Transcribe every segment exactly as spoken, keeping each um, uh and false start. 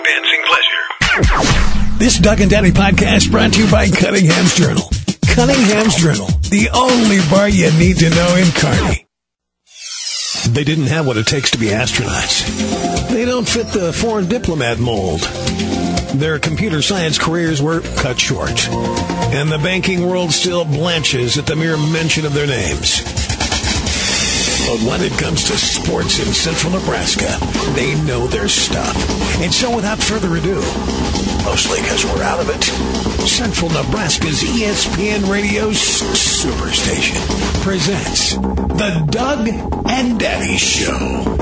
dancing pleasure. This Doug and Daddy podcast brought to you by Cunningham's Journal. Cunningham's Journal, the only bar you need to know in Kearney. They didn't have what it takes to be astronauts. They don't fit the foreign diplomat mold. Their computer science careers were cut short. And the banking world still blanches at the mere mention of their names. But when it comes to sports in central Nebraska, they know their stuff. And so without further ado, mostly because we're out of it, Central Nebraska's E S P N Radio's Superstation presents The Doug and Daddy Show.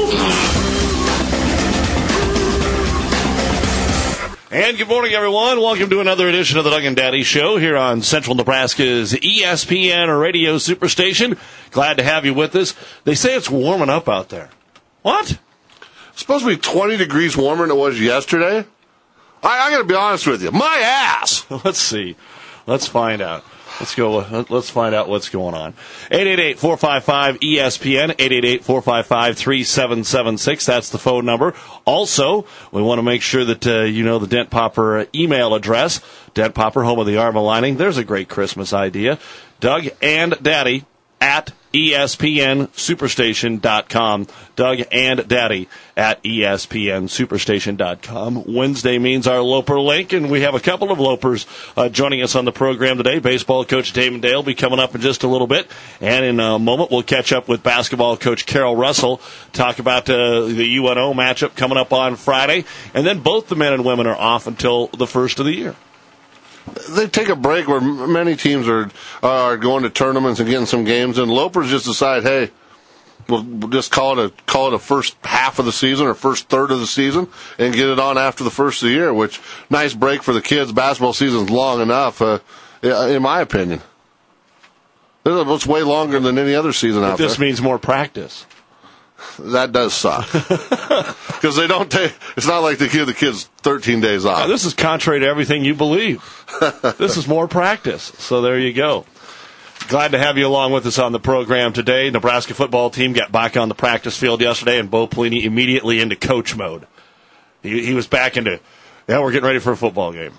And good morning, everyone. Welcome to another edition of the Doug and Daddy Show here on Central Nebraska's E S P N Radio Superstation. Glad to have you with us. They say it's warming up out there. What? It's supposed to be twenty degrees warmer than it was yesterday. I, I got to be honest with you. My ass. Let's see. Let's find out. Let's go. Let's find out what's going on. eight eight eight, four five five, E S P N, eight eight eight, four five five, three seven seven six. That's the phone number. Also, we want to make sure that uh, you know the Dent Popper email address. Dent Popper, home of the Arma lining. There's a great Christmas idea. Doug and Daddy at E S P N Superstation dot com. Doug and Daddy at E S P N Superstation dot com. Wednesday means our Loper Link, and we have a couple of Lopers uh, joining us on the program today. Baseball coach Damon Dale will be coming up in just a little bit, and in a moment we'll catch up with basketball coach Carol Russell, talk about uh, the U N O matchup coming up on Friday, and then both the men and women are off until the first of the year. They take a break where many teams are are going to tournaments and getting some games, and Lopers just decide, hey, we'll, we'll just call it a call it a first half of the season or first third of the season, and get it on after the first of the year. Which nice break for the kids. Basketball season's long enough, uh, in my opinion. It's way longer than any other season but out there. This means more practice. That does suck. Because they don't take, it's not like they give the kids thirteen days off. Now, this is contrary to everything you believe. This is more practice. So there you go. Glad to have you along with us on the program today. Nebraska football team got back on the practice field yesterday, and Bo Pelini immediately into coach mode. He, he was back into, yeah, we're getting ready for a football game.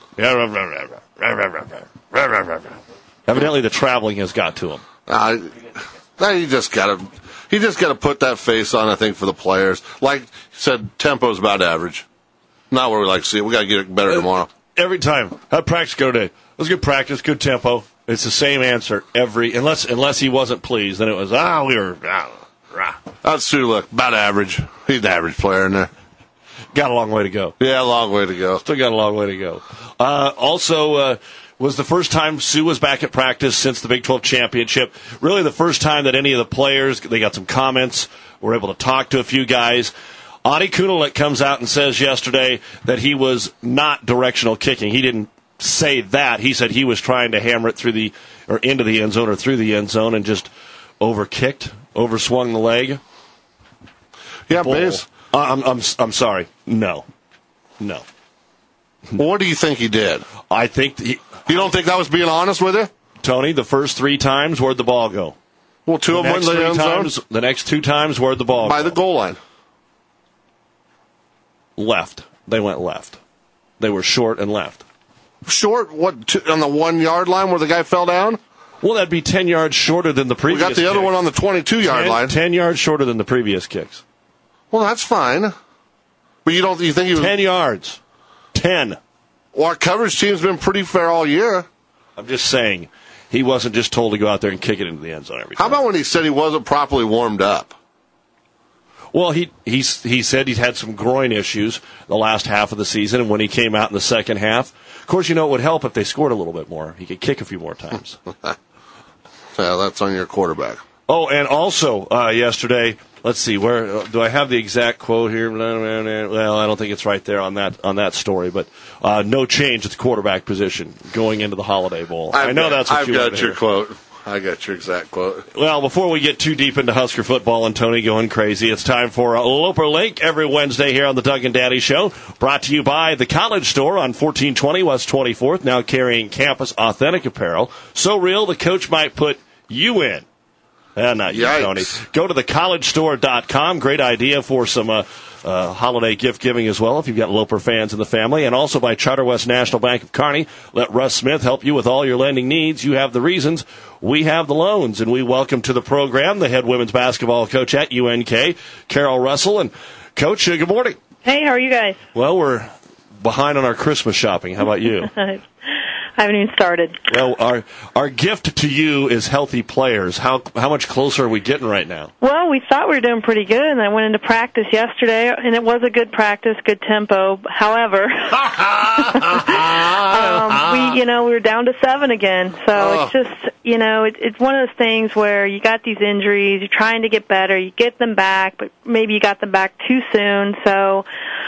Evidently the traveling has got to him. Uh, now you just got to... He just got to put that face on, I think, for the players. Like you said, tempo's about average. Not where we like to see it. We got to get it better tomorrow. Every time. How'd practice go today? It was good practice, good tempo. It's the same answer every, unless unless he wasn't pleased. Then it was, ah, we were, ah, rah. That's Sulek, about average. He's an average player in there. Got a long way to go. Yeah, a long way to go. Still got a long way to go. Uh, also, uh, was the first time Sue was back at practice since the Big twelve championship. Really the first time that any of the players, they got some comments, were able to talk to a few guys. Adi Kunalek comes out and says yesterday that he was not directional kicking. He didn't say that. He said he was trying to hammer it through the, or into the end zone or through the end zone and just overkicked, overswung the leg. Yeah, base. Uh, I'm, I'm, I'm sorry. No. No. Well, what do you think he did? I think he, you don't think that was being honest with you? Tony, the first three times, where'd the ball go? Well, two the of them went in the end times, zone. The next two times, where'd the ball By go? the goal line. Left. They went left. They were short and left. Short? What, two, on the one-yard line where the guy fell down? Well, that'd be ten yards shorter than the previous We got the kick. other one on the twenty-two-yard line. ten yards shorter than the previous kicks. Well, that's fine. But you don't you think he was... ten yards. ten. Well, our coverage team's been pretty fair all year. I'm just saying, he wasn't just told to go out there and kick it into the end zone every time. How about when he said he wasn't properly warmed up? Well, he he he said he's had some groin issues the last half of the season, and when he came out in the second half, of course, you know it would help if they scored a little bit more. He could kick a few more times. Yeah, that's on your quarterback. Oh, and also uh, yesterday, let's see, where uh, do I have the exact quote here? Well, I don't think it's right there on that on that story, but uh, no change at the quarterback position going into the Holiday Bowl. I've I know got, that's what I've you got want to your hear. quote. I got your exact quote. Well, before we get too deep into Husker football and Tony going crazy, it's time for a Loper Link every Wednesday here on the Doug and Daddy Show. Brought to you by the College Store on fourteen twenty West twenty-fourth, now carrying campus authentic apparel. So real, the coach might put you in. Uh, not you, Yikes. Tony. Go to the college store dot com. Great idea for some uh, uh, holiday gift giving as well if you've got Loper fans in the family. And also by Charter West National Bank of Kearney. Let Russ Smith help you with all your lending needs. You have the reasons. We have the loans. And we welcome to the program the head women's basketball coach at U N K, Carol Russell. And, Coach, uh, good morning. Hey, how are you guys? Well, we're behind on our Christmas shopping. How about you? I haven't even started. Well, our our gift to you is healthy players. How how much closer are we getting right now? Well, we thought we were doing pretty good, and I went into practice yesterday, and it was a good practice, good tempo. However, um, we you know we were down to seven again. So oh. it's just you know it, it's one of those things where you got these injuries, you're trying to get better, you get them back, but maybe you got them back too soon. So.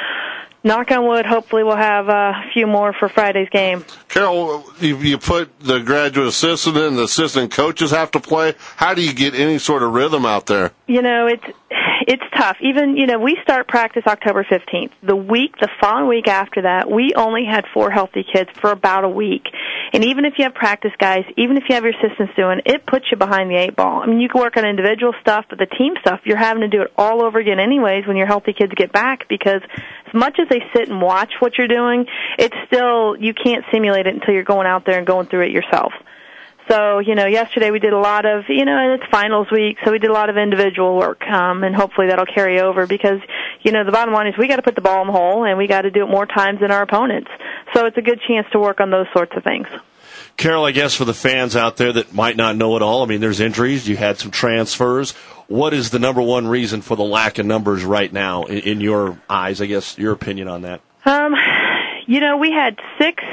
Knock on wood, hopefully we'll have a few more for Friday's game. Carol, you, you put the graduate assistant in, the assistant coaches have to play. How do you get any sort of rhythm out there? You know, it's it's tough. Even, you know, we start practice October fifteenth. The week, the following week after that, we only had four healthy kids for about a week. And even if you have practice guys, even if you have your assistants doing, it puts you behind the eight ball. I mean, you can work on individual stuff, but the team stuff, you're having to do it all over again anyways when your healthy kids get back, because as much as they sit and watch what you're doing, it's still, you can't simulate it until you're going out there and going through it yourself. So, you know, yesterday we did a lot of, you know, and it's finals week, so we did a lot of individual work, um, and hopefully that'll carry over because, you know, the bottom line is we got to put the ball in the hole, and we got to do it more times than our opponents. So it's a good chance to work on those sorts of things. Carol, I guess for the fans out there that might not know it all, I mean, there's injuries, you had some transfers. What is the number one reason for the lack of numbers right now, in, in your eyes, I guess, your opinion on that? Um, you know, we had six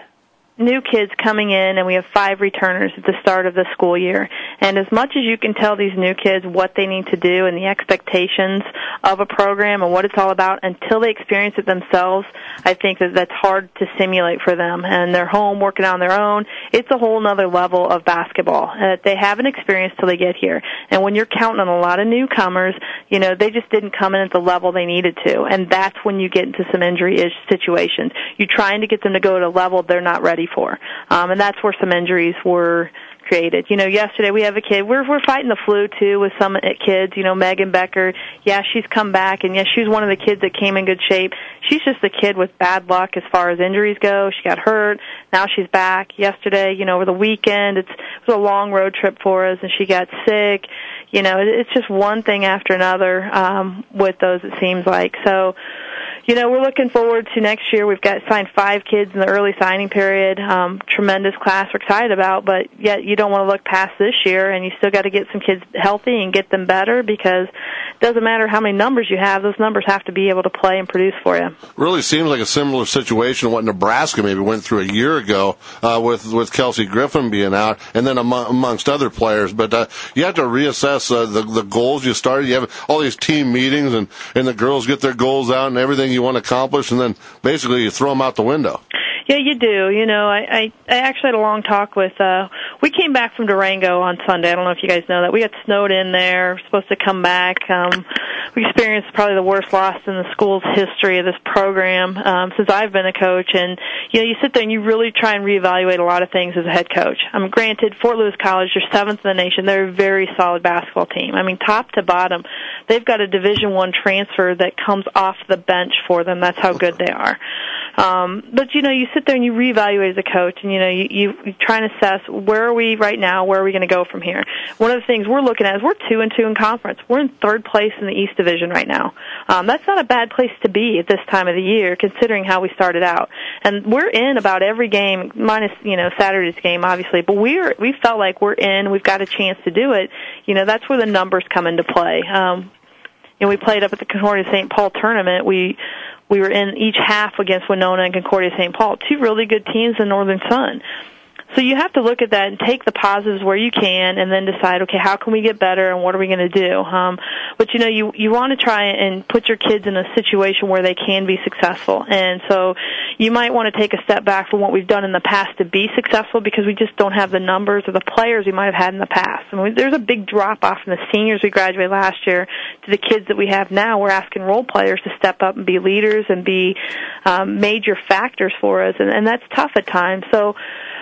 new kids coming in, and we have five returners at the start of the school year. And as much as you can tell these new kids what they need to do and the expectations of a program and what it's all about, until they experience it themselves, I think that that's hard to simulate for them. And they're home working on their own. It's a whole nother level of basketball that they haven't experienced till they get here. And when you're counting on a lot of newcomers, you know, they just didn't come in at the level they needed to. And that's when you get into some injury-ish situations. You're trying to get them to go to a level they're not ready for. Um, and that's where some injuries were created. You know, yesterday we have a kid, we're we're fighting the flu too with some kids, you know, Megan Becker, yeah, she's come back, and yes, she's one of the kids that came in good shape. She's just a kid with bad luck as far as injuries go. She got hurt, now she's back. Yesterday, you know, over the weekend, it's, it was a long road trip for us, and she got sick. You know, it, it's just one thing after another um, with those, it seems like. So, you know, we're looking forward to next year. We've got signed five kids in the early signing period. Um, tremendous class we're excited about, but yet you don't want to look past this year, and you still got to get some kids healthy and get them better, because it doesn't matter how many numbers you have. Those numbers have to be able to play and produce for you. Really seems like a similar situation to what Nebraska maybe went through a year ago uh, with, with Kelsey Griffin being out, and then among, amongst other players. But uh, you have to reassess uh, the, the goals you started. You have all these team meetings, and, and the girls get their goals out and everything you want to accomplish, and then basically you throw them out the window. Yeah, you do. You know, I, I, I actually had a long talk with, uh, we came back from Durango on Sunday. I don't know if you guys know that. We got snowed in there. We're supposed to come back. Um, we experienced probably the worst loss in the school's history of this program, um, since I've been a coach. And, you know, you sit there and you really try and reevaluate a lot of things as a head coach. I mean, granted, Fort Lewis College, they're seventh in the nation. They're a very solid basketball team. I mean, top to bottom, they've got a Division One transfer that comes off the bench for them. That's how good they are. Um, but, you know, you sit there and you reevaluate as a coach, and, you know, you, you, you try and assess where are we right now, where are we going to go from here. One of the things we're looking at is we're two and two in conference. We're in third place in the East Division right now. Um, that's not a bad place to be at this time of the year, considering how we started out. And we're in about every game, minus, you know, Saturday's game, obviously, but we're, we felt like we're in, we've got a chance to do it. You know, that's where the numbers come into play. Um, you know, we played up at the Concordia Saint Paul tournament. We, We were in each half against Winona and Concordia Saint Paul, two really good teams in Northern Sun. So you have to look at that and take the positives where you can, and then decide, okay, how can we get better, and what are we going to do? Um, but, you know, you, you want to try and put your kids in a situation where they can be successful. And so you might want to take a step back from what we've done in the past to be successful, because we just don't have the numbers or the players we might have had in the past. I mean, there's a big drop-off from the seniors we graduated last year to the kids that we have now. We're asking role players to step up and be leaders and be um, major factors for us, and, and that's tough at times. So,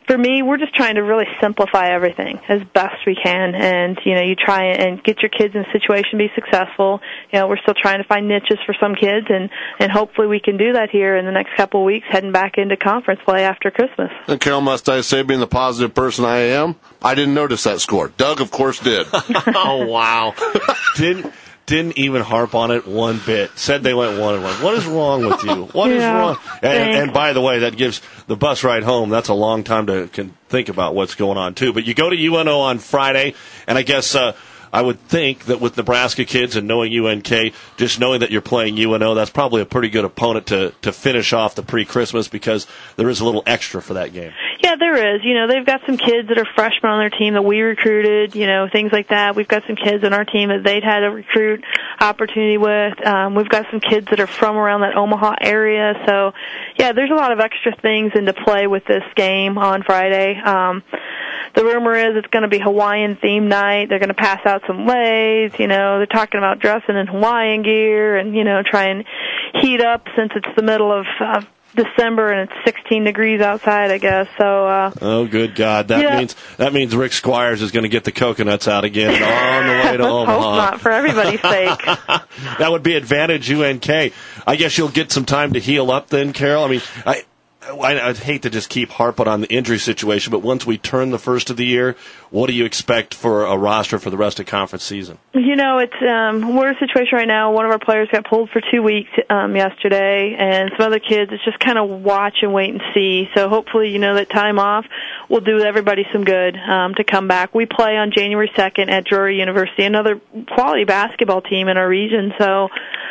for me, we're just trying to really simplify everything as best we can. And, you know, you try and get your kids in a situation to be successful. You know, we're still trying to find niches for some kids, and, and hopefully we can do that here in the next couple of weeks, heading back into conference play after Christmas. And Carol, must I say, being the positive person I am, I didn't notice that score. Doug, of course, did. Oh, wow. Didn't... Didn't even harp on it one bit. Said they went one and one. What is wrong with you? What yeah, is wrong? And, and by the way, that gives the bus ride home. That's a long time to can think about what's going on too. But you go to U N O on Friday, and I guess uh, I would think that with Nebraska kids and knowing U N K, just knowing that you're playing U N O, that's probably a pretty good opponent to to finish off the pre-Christmas, because there is a little extra for that game. Yeah, there is. You know, they've got some kids that are freshmen on their team that we recruited, you know, things like that. We've got some kids on our team that they'd had a recruit opportunity with. Um, we've got some kids that are from around that Omaha area. So, yeah, there's a lot of extra things into play with this game on Friday. Um, the rumor is it's going to be Hawaiian theme night. They're going to pass out some leis. You know, they're talking about dressing in Hawaiian gear and, you know, try and heat up since it's the middle of uh, December and it's sixteen degrees outside, I guess. So. Uh, oh, good God! That yeah. means that means Rick Squires is going to get the coconuts out again and on the way to Let's Omaha. Hope not, for everybody's sake. That would be advantage U N K. I guess you'll get some time to heal up then, Carol. I mean, I. I, I'd hate to just keep harping on the injury situation, but once we turn the first of the year, what do you expect for a roster for the rest of conference season? You know, it's um, we're in a situation right now. One of our players got pulled for two weeks um, yesterday, and some other kids, it's just kind of watch and wait and see. So hopefully, you know, that time off will do everybody some good um, to come back. We play on January second at Drury University, another quality basketball team in our region. So.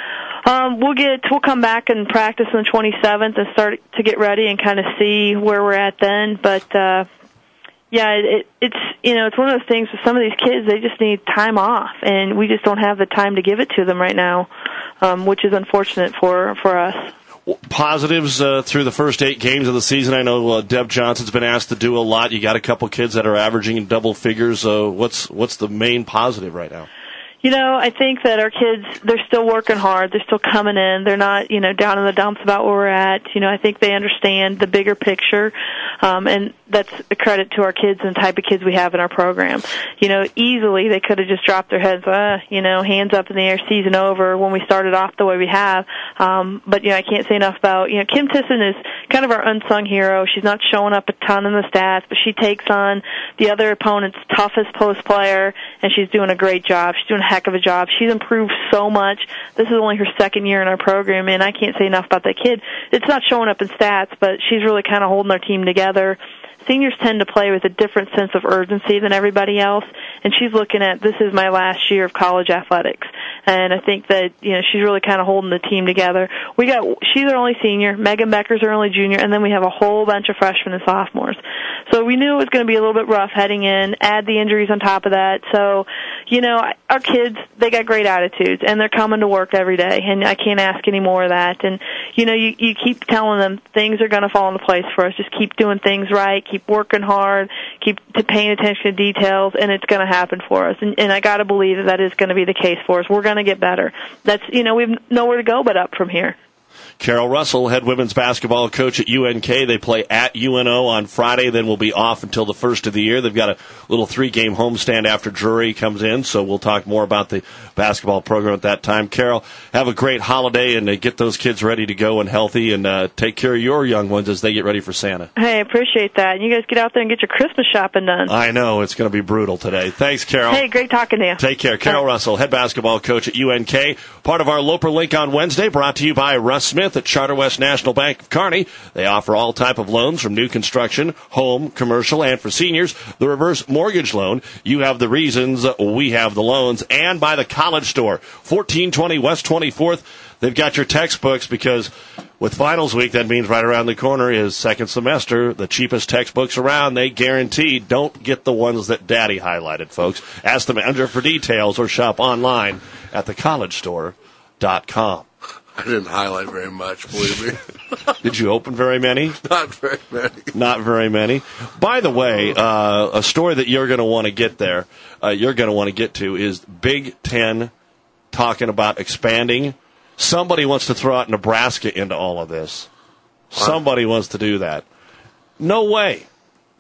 Um, we'll get we'll come back and practice on the twenty-seventh and start to get ready and kind of see where we're at then. But uh, yeah, it, it's you know it's one of those things with some of these kids, they just need time off, and we just don't have the time to give it to them right now, um, which is unfortunate for for us. Positives uh, through the first eight games of the season. I know uh, Deb Johnson's been asked to do a lot. You got a couple kids that are averaging in double figures. Uh, what's what's the main positive right now? You know, I think that our kids, they're still working hard. They're still coming in. They're not, you know, down in the dumps about where we're at. You know, I think they understand the bigger picture, um, and that's a credit to our kids and the type of kids we have in our program. You know, easily they could have just dropped their heads, uh, you know, hands up in the air, season over, when we started off the way we have. Um, but, you know, I can't say enough about, you know, Kim Tisson is kind of our unsung hero. She's not showing up a ton in the stats, but she takes on the other opponent's toughest post player, and she's doing a great job. She's doing a heck of a job. She's improved so much. This is only her second year in our program, and I can't say enough about that kid. It's not showing up in stats, but she's really kind of holding our team together. Seniors tend to play with a different sense of urgency than everybody else, and she's looking at, this is my last year of college athletics. And I think that, you know, she's really kind of holding the team together. We got, she's our only senior, Megan Becker's our only junior, and then we have a whole bunch of freshmen and sophomores. So we knew it was going to be a little bit rough heading in, add the injuries on top of that. So, you know, our kids, they got great attitudes, and they're coming to work every day, and I can't ask any more of that. And, you know, you, you keep telling them things are going to fall into place for us. Just keep doing things right, keep working hard, keep paying attention to details, and it's going to happen for us. And, and I got to believe that that is going to be the case for us. We're going to get better. That's, you know, we've nowhere to go but up from here. Carol Russell, head women's basketball coach at U N K. They play at U N O on Friday, then we'll be off until the first of the year. They've got a little three-game homestand after Drury comes in, so we'll talk more about the basketball program at that time. Carol, have a great holiday, and uh, get those kids ready to go and healthy, and uh, take care of your young ones as they get ready for Santa. Hey, I appreciate that. You guys get out there and get your Christmas shopping done. I know. It's going to be brutal today. Thanks, Carol. Hey, great talking to you. Take care. Carol Bye. Russell, head basketball coach at U N K. Part of our Loper Link on Wednesday, brought to you by Russ Smith at Charter West National Bank of Kearney. They offer all type of loans from new construction, home, commercial, and for seniors, the reverse mortgage loan. You have the reasons, we have the loans. And by the College Store, fourteen twenty West twenty-fourth. They've got your textbooks, because with finals week, that means right around the corner is second semester. The cheapest textbooks around, they guarantee. Don't get the ones that Daddy highlighted, folks. Ask the manager for details or shop online at the college store dot com. I didn't highlight very much, believe me. Did you open very many? Not very many. Not very many. By the way, uh, a story that you're going to want to get there, uh, you're going to want to get to, is Big Ten talking about expanding. Somebody wants to throw out Nebraska into all of this. Somebody wants to do that. No way.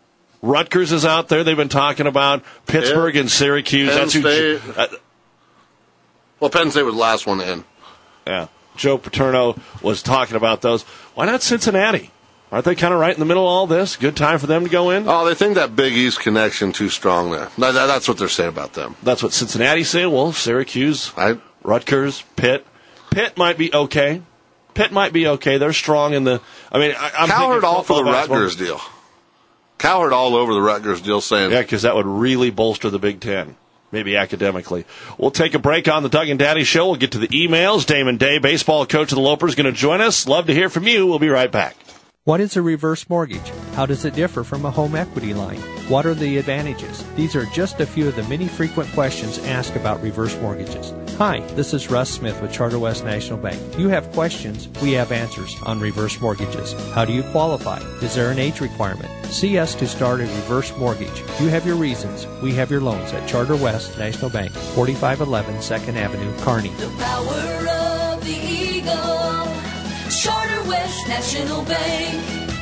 Rutgers is out there. They've been talking about Pittsburgh yeah. and Syracuse. Penn That's who. State. Uh, well, Penn State was the last one in. Yeah, Joe Paterno was talking about those. Why not Cincinnati? Aren't they kind of right in the middle of all this? Good time for them to go in? Oh, they think that Big East connection too strong there. That, that, that's what they're saying about them. That's what Cincinnati say. Well, Syracuse, I, Rutgers, Pitt. Pitt might be okay. Pitt might be okay. They're strong in the. I mean, I, I'm Cowherd thinking all for the basketball. Rutgers deal. Cowherd all over the Rutgers deal saying. Yeah, because that would really bolster the Big Ten. Maybe academically. We'll take a break on the Doug and Daddy Show. We'll get to the emails. Damon Day, baseball coach of the Lopers, is going to join us. Love to hear from you. We'll be right back. What is a reverse mortgage? How does it differ from a home equity line? What are the advantages? These are just a few of the many frequent questions asked about reverse mortgages. Hi, this is Russ Smith with Charter West National Bank. You have questions, we have answers on reverse mortgages. How do you qualify? Is there an age requirement? See us to start a reverse mortgage. You have your reasons, we have your loans at Charter West National Bank, forty-five eleven second Avenue, Kearney. The power of the Eagle, Charter West National Bank.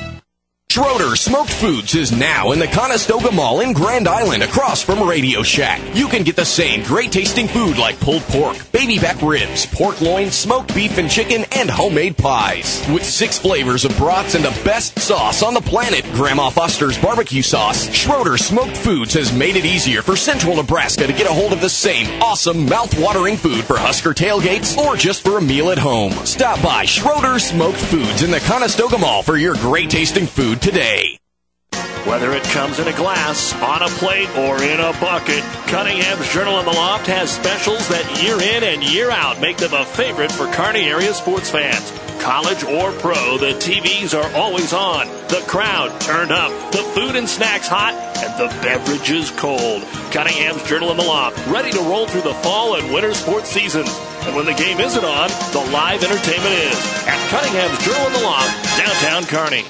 Schroeder Smoked Foods is now in the Conestoga Mall in Grand Island across from Radio Shack. You can get the same great tasting food like pulled pork, baby back ribs, pork loin, smoked beef and chicken, and homemade pies. With six flavors of broths and the best sauce on the planet, Grandma Foster's barbecue sauce, Schroeder Smoked Foods has made it easier for Central Nebraska to get a hold of the same awesome mouth-watering food for Husker tailgates or just for a meal at home. Stop by Schroeder Smoked Foods in the Conestoga Mall for your great tasting food today. Whether it comes in a glass, on a plate, or in a bucket, Cunningham's Journal in the Loft has specials that year in and year out make them a favorite for Kearney area sports fans. College or pro, the T Vs are always on, the crowd turned up, the food and snacks hot, and the beverages cold. Cunningham's Journal in the Loft, ready to roll through the fall and winter sports seasons. And when the game isn't on, the live entertainment is at Cunningham's Journal in the Loft, downtown Kearney.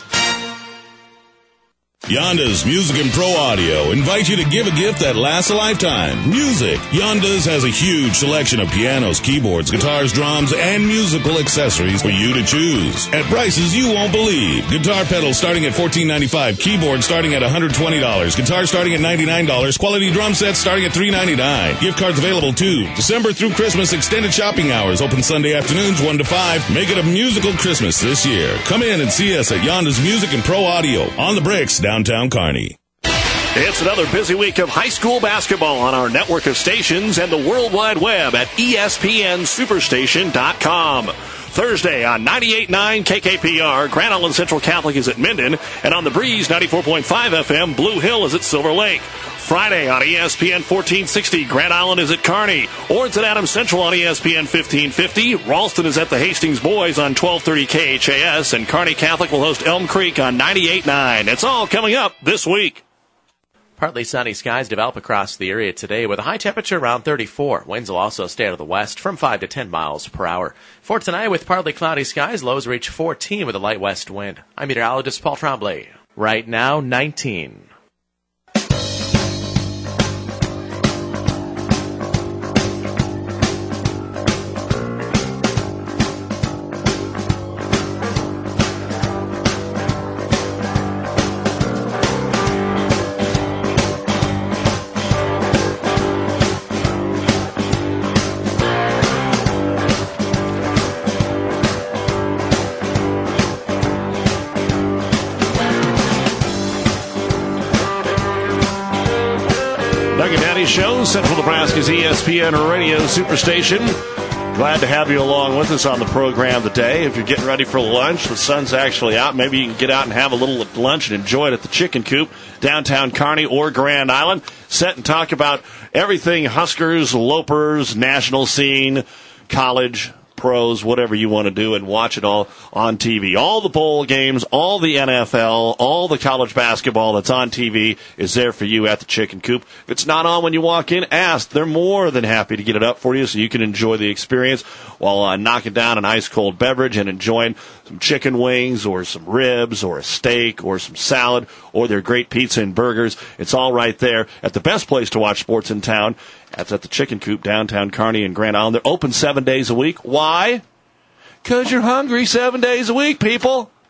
Yonda's Music and Pro Audio invite you to give a gift that lasts a lifetime. Music. Yonda's has a huge selection of pianos, keyboards, guitars, drums, and musical accessories for you to choose. At prices you won't believe. Guitar pedals starting at fourteen ninety-five, keyboard starting at one hundred twenty dollars, guitar starting at ninety-nine dollars, quality drum sets starting at three ninety-nine. Gift cards available too. December through Christmas extended shopping hours, open Sunday afternoons one to five. Make it a musical Christmas this year. Come in and see us at Yonda's Music and Pro Audio on the bricks downtown Kearney. It's another busy week of high school basketball on our network of stations and the World Wide Web at E S P N Superstation dot com. Thursday on ninety-eight point nine K K P R, Grand Island Central Catholic is at Minden, and on the Breeze ninety-four point five F M, Blue Hill is at Silver Lake. Friday on E S P N fourteen sixty, Grand Island is at Kearney. Ord's at Adams Central on E S P N fifteen fifty. Ralston is at the Hastings Boys on twelve thirty K H A S, and Kearney Catholic will host Elm Creek on ninety-eight point nine. It's all coming up this week. Partly sunny skies develop across the area today with a high temperature around thirty-four. Winds will also stay out of the west from five to ten miles per hour. For tonight, with partly cloudy skies, lows reach fourteen with a light west wind. I'm meteorologist Paul Tremblay. Right now, nineteen. Show, Central Nebraska's E S P N Radio Superstation. Glad to have you along with us on the program today. If you're getting ready for lunch, the sun's actually out. Maybe you can get out and have a little lunch and enjoy it at the Chicken Coop, downtown Kearney or Grand Island. Set and talk about everything Huskers, Lopers, national scene, college, pros, whatever you want to do, and watch it all on T V. All the bowl games, all the N F L, all the college basketball that's on T V is there for you at the Chicken Coop. If it's not on when you walk in, ask. They're more than happy to get it up for you so you can enjoy the experience while uh, knocking down an ice-cold beverage and enjoying some chicken wings or some ribs or a steak or some salad or their great pizza and burgers. It's all right there at the best place to watch sports in town. That's at the Chicken Coop, downtown Kearney and Grand Island. They're open seven days a week. Why? Because you're hungry seven days a week, people.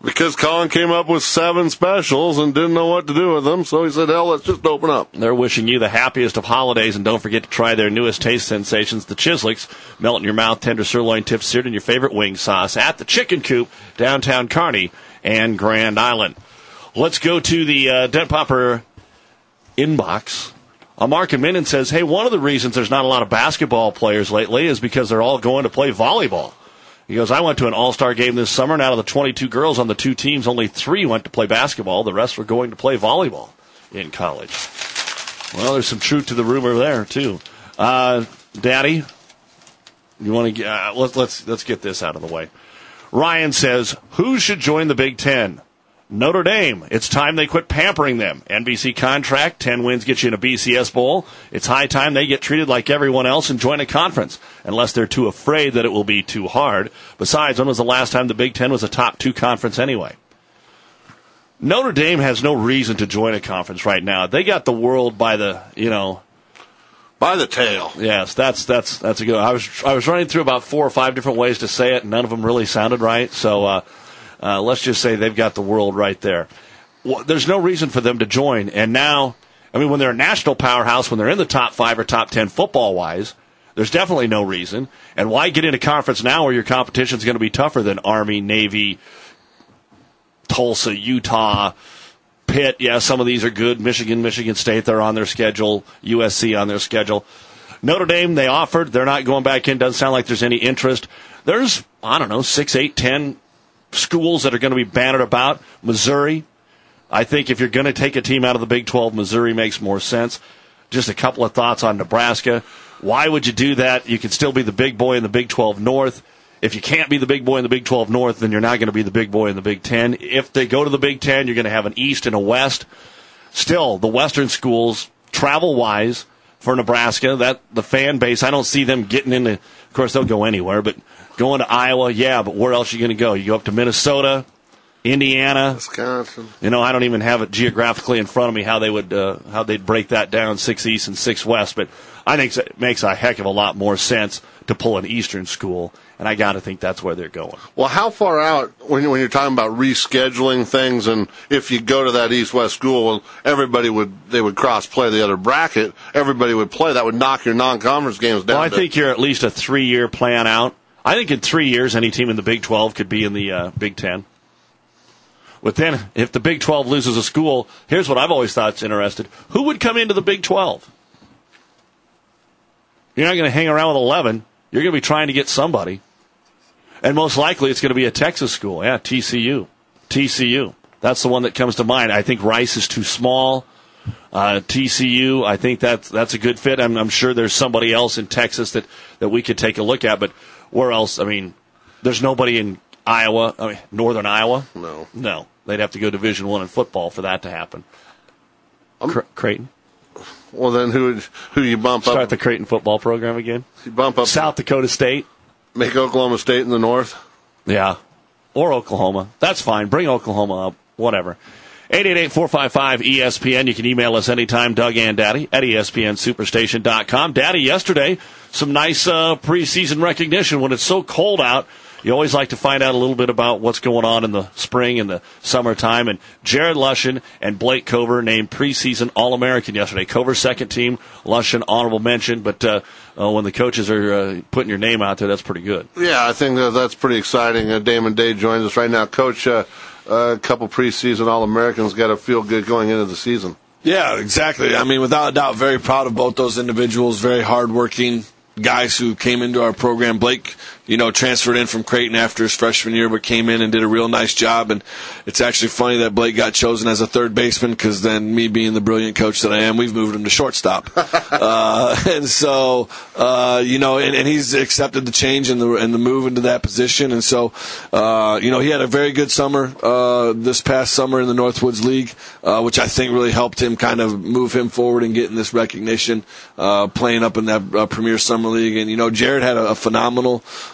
Because Colin came up with seven specials and didn't know what to do with them, so he said, hell, let's just open up. They're wishing you the happiest of holidays, and don't forget to try their newest taste sensations, the Chislicks. Melt in your mouth, tender sirloin tips seared in your favorite wing sauce at the Chicken Coop, downtown Kearney and Grand Island. Let's go to the uh, Dent Popper inbox. Uh, Mark and Minden says, hey, one of the reasons there's not a lot of basketball players lately is because they're all going to play volleyball. He goes, I went to an all-star game this summer, and out of the twenty-two girls on the two teams, only three went to play basketball. The rest were going to play volleyball in college. Well, there's some truth to the rumor there, too. Uh, Daddy, you want to uh, let's let's let's get this out of the way. Ryan says, who should join the Big Ten? Notre Dame. It's time they quit pampering them. N B C contract, ten wins get you in a B C S bowl. It's high time they get treated like everyone else and join a conference, unless they're too afraid that it will be too hard. Besides, when was the last time the Big Ten was a top two conference anyway? Notre Dame has no reason to join a conference right now. They got the world by the, you know, by the tail. Yes, that's that's that's a good. I was I was running through about four or five different ways to say it, and none of them really sounded right. So uh, uh, let's just say they've got the world right there. Well, there's no reason for them to join. And now, I mean, when they're a national powerhouse, when they're in the top five or top ten football wise, there's definitely no reason. And why get into conference now where your competition is going to be tougher than Army, Navy, Tulsa, Utah, Pitt? Yeah, some of these are good. Michigan, Michigan State, they're on their schedule. U S C on their schedule. Notre Dame, they offered. They're not going back in. Doesn't sound like there's any interest. There's, I don't know, six, eight, ten schools that are going to be bannered about. Missouri. I think if you're going to take a team out of the Big twelve, Missouri makes more sense. Just a couple of thoughts on Nebraska. Why would you do that? You can still be the big boy in the Big twelve North. If you can't be the big boy in the Big twelve North, then you're not going to be the big boy in the Big ten. If they go to the Big ten, you're going to have an East and a West. Still, the Western schools, travel-wise, for Nebraska, that the fan base, I don't see them getting into, of course, they'll go anywhere, but going to Iowa, yeah, but where else are you going to go? You go up to Minnesota, Indiana, Wisconsin. You know, I don't even have it geographically in front of me how they would uh, how they'd break that down, six East and six West, but I think it makes a heck of a lot more sense to pull an Eastern school, and I got to think that's where they're going. Well, how far out, when, when you're talking about rescheduling things, and if you go to that East-West school, well, everybody would, they would cross-play the other bracket, everybody would play, that would knock your non-conference games down. Well, I to, think you're at least a three-year plan out. I think in three years, any team in the Big twelve could be in the uh, Big ten. But then, if the Big twelve loses a school, here's what I've always thought is interesting. Who would come into the Big twelve? You're not going to hang around with eleven. You're going to be trying to get somebody. And most likely it's going to be a Texas school. Yeah, T C U. T C U. That's the one that comes to mind. I think Rice is too small. Uh, T C U, I think that's, that's a good fit. I'm, I'm sure there's somebody else in Texas that, that we could take a look at. But where else? I mean, there's nobody in Iowa. I mean, Northern Iowa? No. No. They'd have to go Division One in football for that to happen. Cr- Creighton. Well, then who would, who you bump Start up? Start the Creighton football program again. You bump up South Dakota State. Make Oklahoma State in the north. Yeah. Or Oklahoma. That's fine. Bring Oklahoma up. Whatever. eight eight eight, four five five, E S P N. You can email us anytime, Doug and Daddy, at E S P N Superstation dot com. Daddy, yesterday, some nice uh, preseason recognition. When it's so cold out, you always like to find out a little bit about what's going on in the spring and the summertime. And Jared Lushin and Blake Cover named preseason All-American yesterday. Cover second team, Lushin honorable mention. But uh, uh, when the coaches are uh, putting your name out there, that's pretty good. Yeah, I think that that's pretty exciting. Uh, Damon Day joins us right now. Coach, uh, a couple preseason All-Americans got to feel good going into the season. Yeah, exactly. I mean, without a doubt, very proud of both those individuals, very hardworking guys who came into our program. Blake, you know, transferred in from Creighton after his freshman year, but came in and did a real nice job. And it's actually funny that Blake got chosen as a third baseman, because then me being the brilliant coach that I am, we've moved him to shortstop. uh, and so, uh, you know, and, and he's accepted the change and the and the move into that position. And so, uh, you know, he had a very good summer uh, this past summer in the Northwoods League, uh, which I think really helped him kind of move him forward and getting this recognition, uh, playing up in that uh, Premier Summer League. And, you know, Jared had a, a phenomenal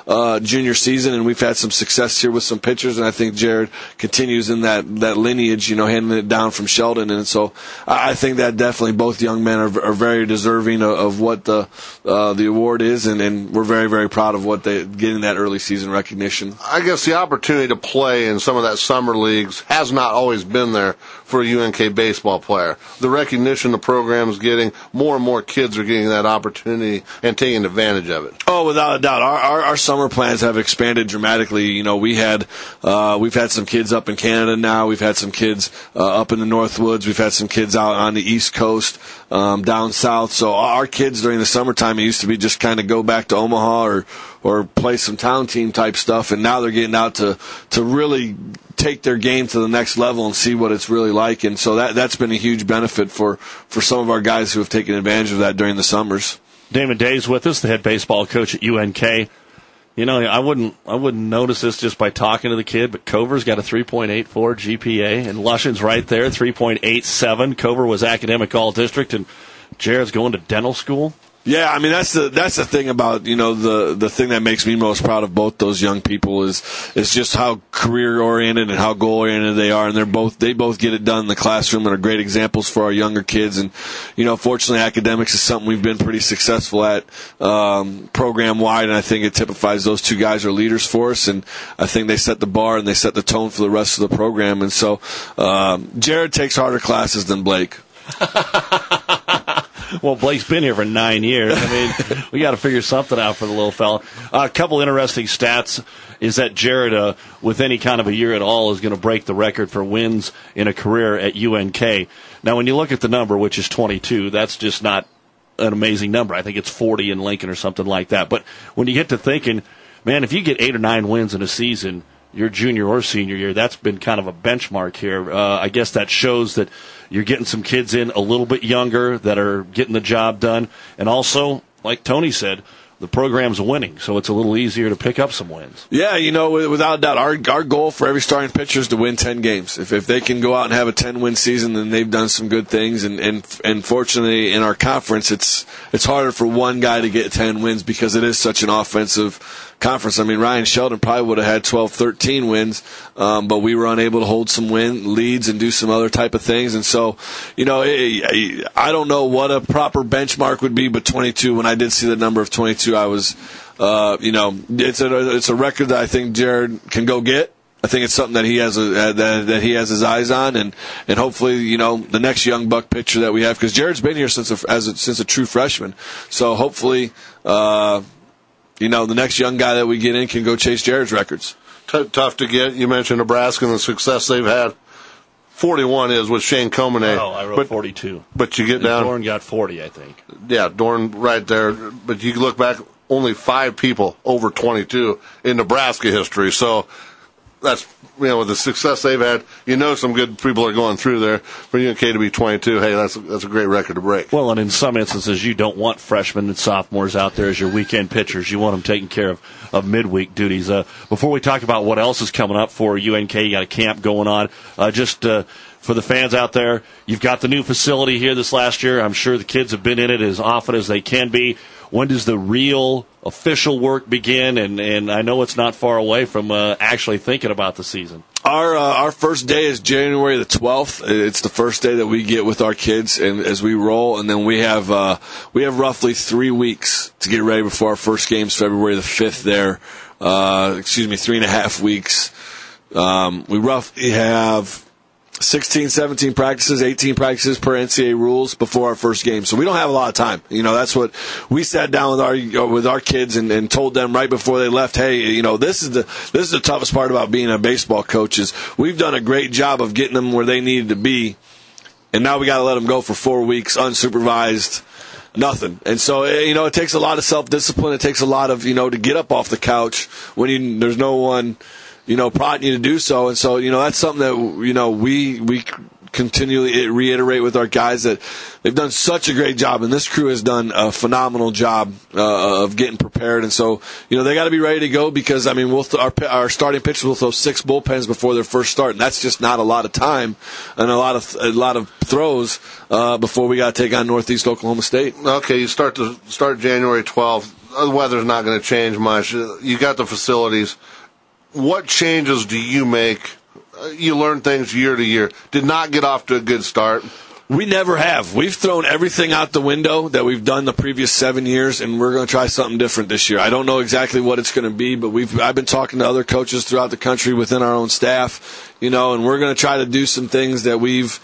uh, junior season, and we've had some success here with some pitchers, and I think Jared continues in that, that lineage, you know, handing it down from Sheldon. And so I think that definitely both young men are, are very deserving of, of what the uh, the award is, and, and we're very, very proud of what they getting that early season recognition. I guess the opportunity to play in some of that summer leagues has not always been there for a U N K baseball player. The recognition the program's getting, more and more kids are getting that opportunity and taking advantage of it. Oh, without a doubt, our our, our summer plans have expanded dramatically. You know, we had uh, we've had some kids up in Canada now. We've had some kids uh, up in the Northwoods. We've had some kids out on the East Coast, um, down south. So our kids during the summertime, it used to be just kind of go back to Omaha or or play some town team type stuff, and now they're getting out to to really take their game to the next level and see what it's really like. And so that that's been a huge benefit for for some of our guys who have taken advantage of that during the summers. Damon Day's with us, the head baseball coach at U N K. You know, I wouldn't I wouldn't notice this just by talking to the kid, but Cover's got a three point eight four G P A, and Lushan's right there, three point eight seven. Cover was academic all-district, and Jared's going to dental school. Yeah, I mean that's the that's the thing about, you know, the the thing that makes me most proud of both those young people is is just how career oriented and how goal oriented they are, and they're both they both get it done in the classroom and are great examples for our younger kids. And you know, fortunately, academics is something we've been pretty successful at um, program wide, and I think it typifies those two guys are leaders for us, and I think they set the bar and they set the tone for the rest of the program. And so um, Jared takes harder classes than Blake. Well, Blake's been here for nine years. I mean, we got to figure something out for the little fella. Uh, a couple interesting stats is that Jared, uh, with any kind of a year at all, is going to break the record for wins in a career at U N K. Now, when you look at the number, which is twenty-two, that's just not an amazing number. I think it's forty in Lincoln or something like that. But when you get to thinking, man, if you get eight or nine wins in a season, your junior or senior year, that's been kind of a benchmark here. Uh, I guess that shows that you're getting some kids in a little bit younger that are getting the job done. And also, like Tony said, the program's winning, so it's a little easier to pick up some wins. Yeah, you know, without a doubt, our our goal for every starting pitcher is to win ten games. If if they can go out and have a ten-win season, then they've done some good things. And, and and fortunately, in our conference, it's it's harder for one guy to get ten wins because it is such an offensive conference. I mean, Ryan Sheldon probably would have had twelve, thirteen wins, um, but we were unable to hold some win leads and do some other type of things. And so, you know, it, I don't know what a proper benchmark would be, but twenty-two, when I did see the number of twenty-two, I was, uh, you know, it's a it's a record that I think Jared can go get. I think it's something that he has a, that, that he has his eyes on, and, and hopefully, you know, the next young buck pitcher that we have, because Jared's been here since a, as a, since a true freshman, so hopefully, uh, you know, the next young guy that we get in can go chase Jared's records. T- tough to get. You mentioned Nebraska and the success they've had. forty-one is with Shane Comine. Oh, I wrote but, forty-two. But you get and down. Dorn got forty, I think. Yeah, Dorn right there. But you look back, only five people over twenty-two in Nebraska history. So that's, you know, with the success they've had, you know some good people are going through there. For U N K to be twenty-two, hey, that's a, that's a great record to break. Well, and in some instances, you don't want freshmen and sophomores out there as your weekend pitchers. You want them taking care of, of midweek duties. Uh, before we talk about what else is coming up for U N K, you got a camp going on. Uh, just uh, for the fans out there, you've got the new facility here this last year. I'm sure the kids have been in it as often as they can be. When does the real official work begin? And, and I know it's not far away from uh, actually thinking about the season. Our uh, our first day is January the twelfth. It's the first day that we get with our kids and as we roll, and then we have uh, we have roughly three weeks to get ready before our first game's February the fifth. There, uh, excuse me, three and a half weeks. Um, we roughly have sixteen, seventeen practices, eighteen practices per N C A A rules before our first game. So we don't have a lot of time. You know, that's what we sat down with our with our kids and, and told them right before they left, hey, you know, this is the this is the toughest part about being a baseball coach is we've done a great job of getting them where they needed to be, and now we got to let them go for four weeks unsupervised. Nothing. And so, you know, it takes a lot of self-discipline. It takes a lot of, you know, to get up off the couch when you, there's no one, you know, prodding you to do so. And so, you know, that's something that, you know, we we continually reiterate with our guys that they've done such a great job, and this crew has done a phenomenal job uh, of getting prepared. And so, you know, they got to be ready to go because, I mean, we'll th- our, our starting pitchers will throw six bullpens before their first start, and that's just not a lot of time and a lot of a lot of throws uh, before we got to take on Northeast Oklahoma State. Okay, you start to start January twelfth. the weather's not going to change much. You got the facilities. What changes do you make? You learn things year to year. Did not get off to a good start. We never have. We've thrown everything out the window that we've done the previous seven years, and we're going to try something different this year. I don't know exactly what it's going to be, but we've I've been talking to other coaches throughout the country within our own staff, you know, and we're going to try to do some things that we've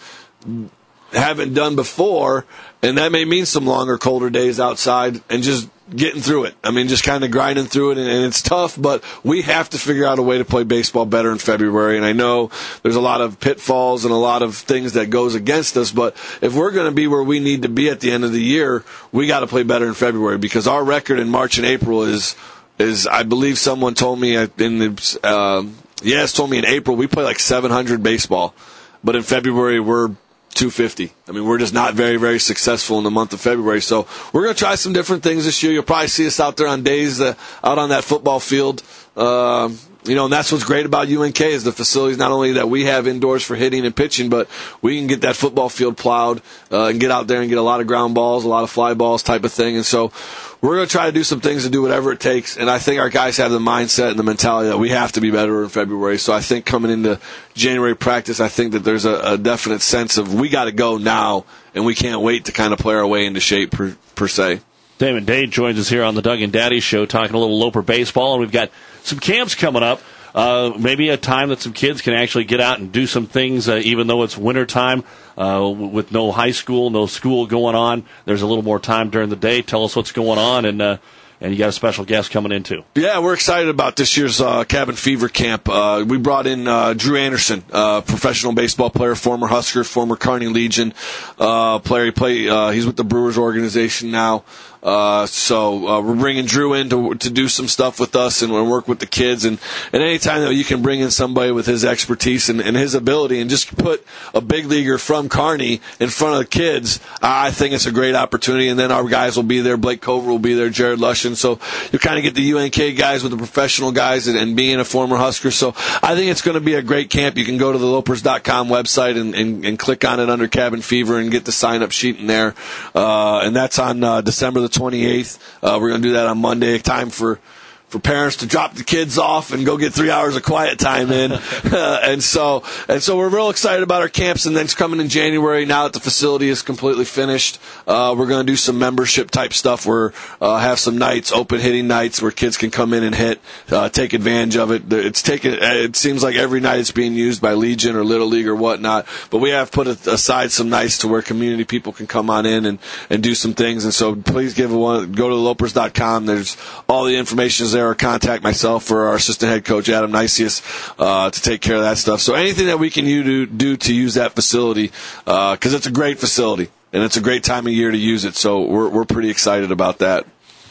haven't done before, and that may mean some longer, colder days outside and just getting through it. I mean, just kind of grinding through it, and, and it's tough, but we have to figure out a way to play baseball better in February, and I know there's a lot of pitfalls and a lot of things that goes against us, but if we're going to be where we need to be at the end of the year, we got to play better in February, because our record in March and April is, is I believe someone told me in the, uh, yes, told me in April we play like seven hundred baseball, but in February we're two fifty. I mean, we're just not very, very successful in the month of February. So we're going to try some different things this year. You'll probably see us out there on days, uh, out on that football field. Uh, you know, and that's what's great about U N K is the facilities, not only that we have indoors for hitting and pitching, but we can get that football field plowed uh, and get out there and get a lot of ground balls, a lot of fly balls type of thing. And so we're going to try to do some things to do whatever it takes. And I think our guys have the mindset and the mentality that we have to be better in February. So I think coming into January practice, I think that there's a, a definite sense of we got to go now, and we can't wait to kind of play our way into shape per, per se. Damon Day joins us here on the Doug and Daddy Show talking a little Loper baseball, and we've got some camps coming up. Uh, maybe a time that some kids can actually get out and do some things, uh, even though it's winter time, uh, with no high school, no school going on. There's a little more time during the day. Tell us what's going on, and uh, and you got a special guest coming in, too. Yeah, we're excited about this year's uh, Cabin Fever Camp. Uh, we brought in uh, Drew Anderson, uh, professional baseball player, former Husker, former Kearney Legion uh, player. He play, uh, he's with the Brewers organization now. Uh, so, uh, we're bringing Drew in to, to do some stuff with us and work with the kids. And, and anytime that you can bring in somebody with his expertise and, and his ability and just put a big leaguer from Kearney in front of the kids, I think it's a great opportunity. And then our guys will be there. Blake Cover will be there, Jared Lushin. So you kind of get the U N K guys with the professional guys and, and being a former Husker. So I think it's going to be a great camp. You can go to the lopers dot com website and, and, and click on it under Cabin Fever and get the sign up sheet in there. Uh, and that's on, uh, December the twenty-eighth. Uh, we're going to do that on Monday. Time for, for parents to drop the kids off and go get three hours of quiet time in. uh, and so, and so we're real excited about our camps. And then it's coming in January. Now that the facility is completely finished, uh, we're going to do some membership type stuff where, uh, have some nights, open hitting nights where kids can come in and hit, uh, take advantage of it. It's taken, it seems like every night it's being used by Legion or Little League or whatnot, but we have put aside some nights to where community people can come on in and, and do some things. And so please give a one, go to lopers dot com. There's all the information is there, or contact myself or our assistant head coach, Adam Nicias, uh, to take care of that stuff. So anything that we can you do, do to use that facility, uh, cause it's a great facility and it's a great time of year to use it. So we're, we're pretty excited about that.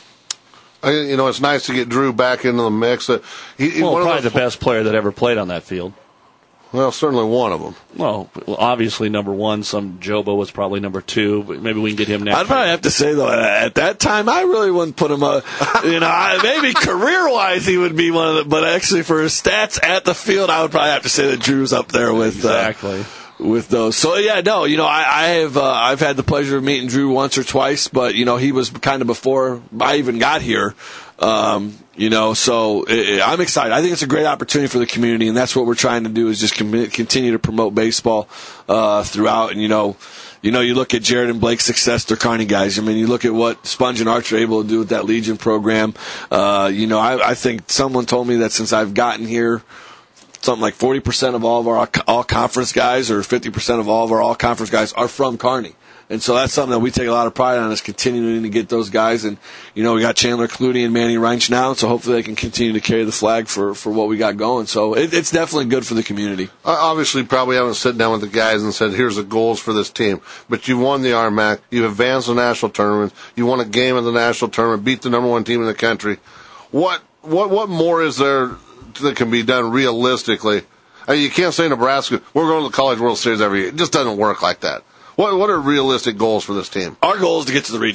You know, it's nice to get Drew back into the mix. Uh, he, well, one probably of those, the best player that ever played on that field. Well, certainly one of them. Well, obviously number one. Some Jobo was probably number two. But maybe we can get him next. I'd probably have to say though, at that time, I really wouldn't put him. Uh, you know, I, maybe career-wise he would be one of the, but actually for his stats at the field, I would probably have to say that Drew's up there with exactly. Uh, with those. So yeah, no, you know, I, I have, uh, I've had the pleasure of meeting Drew once or twice, but you know, he was kind of before I even got here. Um, you know, so it, I'm excited. I think it's a great opportunity for the community, and that's what we're trying to do is just com- continue to promote baseball, uh, throughout. And, you know, you know, you look at Jared and Blake's success, they're Kearney guys. I mean, you look at what Sponge and Arch are able to do with that Legion program. Uh, you know, I, I think someone told me that since I've gotten here, something like forty percent of all of our all-conference guys or fifty percent of all of our all-conference guys are from Kearney. And so that's something that we take a lot of pride on is continuing to get those guys. And, you know, we got Chandler Clooney and Manny Reinsch now, so hopefully they can continue to carry the flag for, for what we got going. So it, it's definitely good for the community. Uh, obviously, probably haven't sat down with the guys and said, here's the goals for this team. But you won the R M A C. You advanced the national tournament. You won a game in the national tournament, beat the number one team in the country. What, what, what more is there that can be done realistically? I mean, you can't say Nebraska, we're going to the College World Series every year. It just doesn't work like that. What what are realistic goals for this team? Our goal is to get to the regional.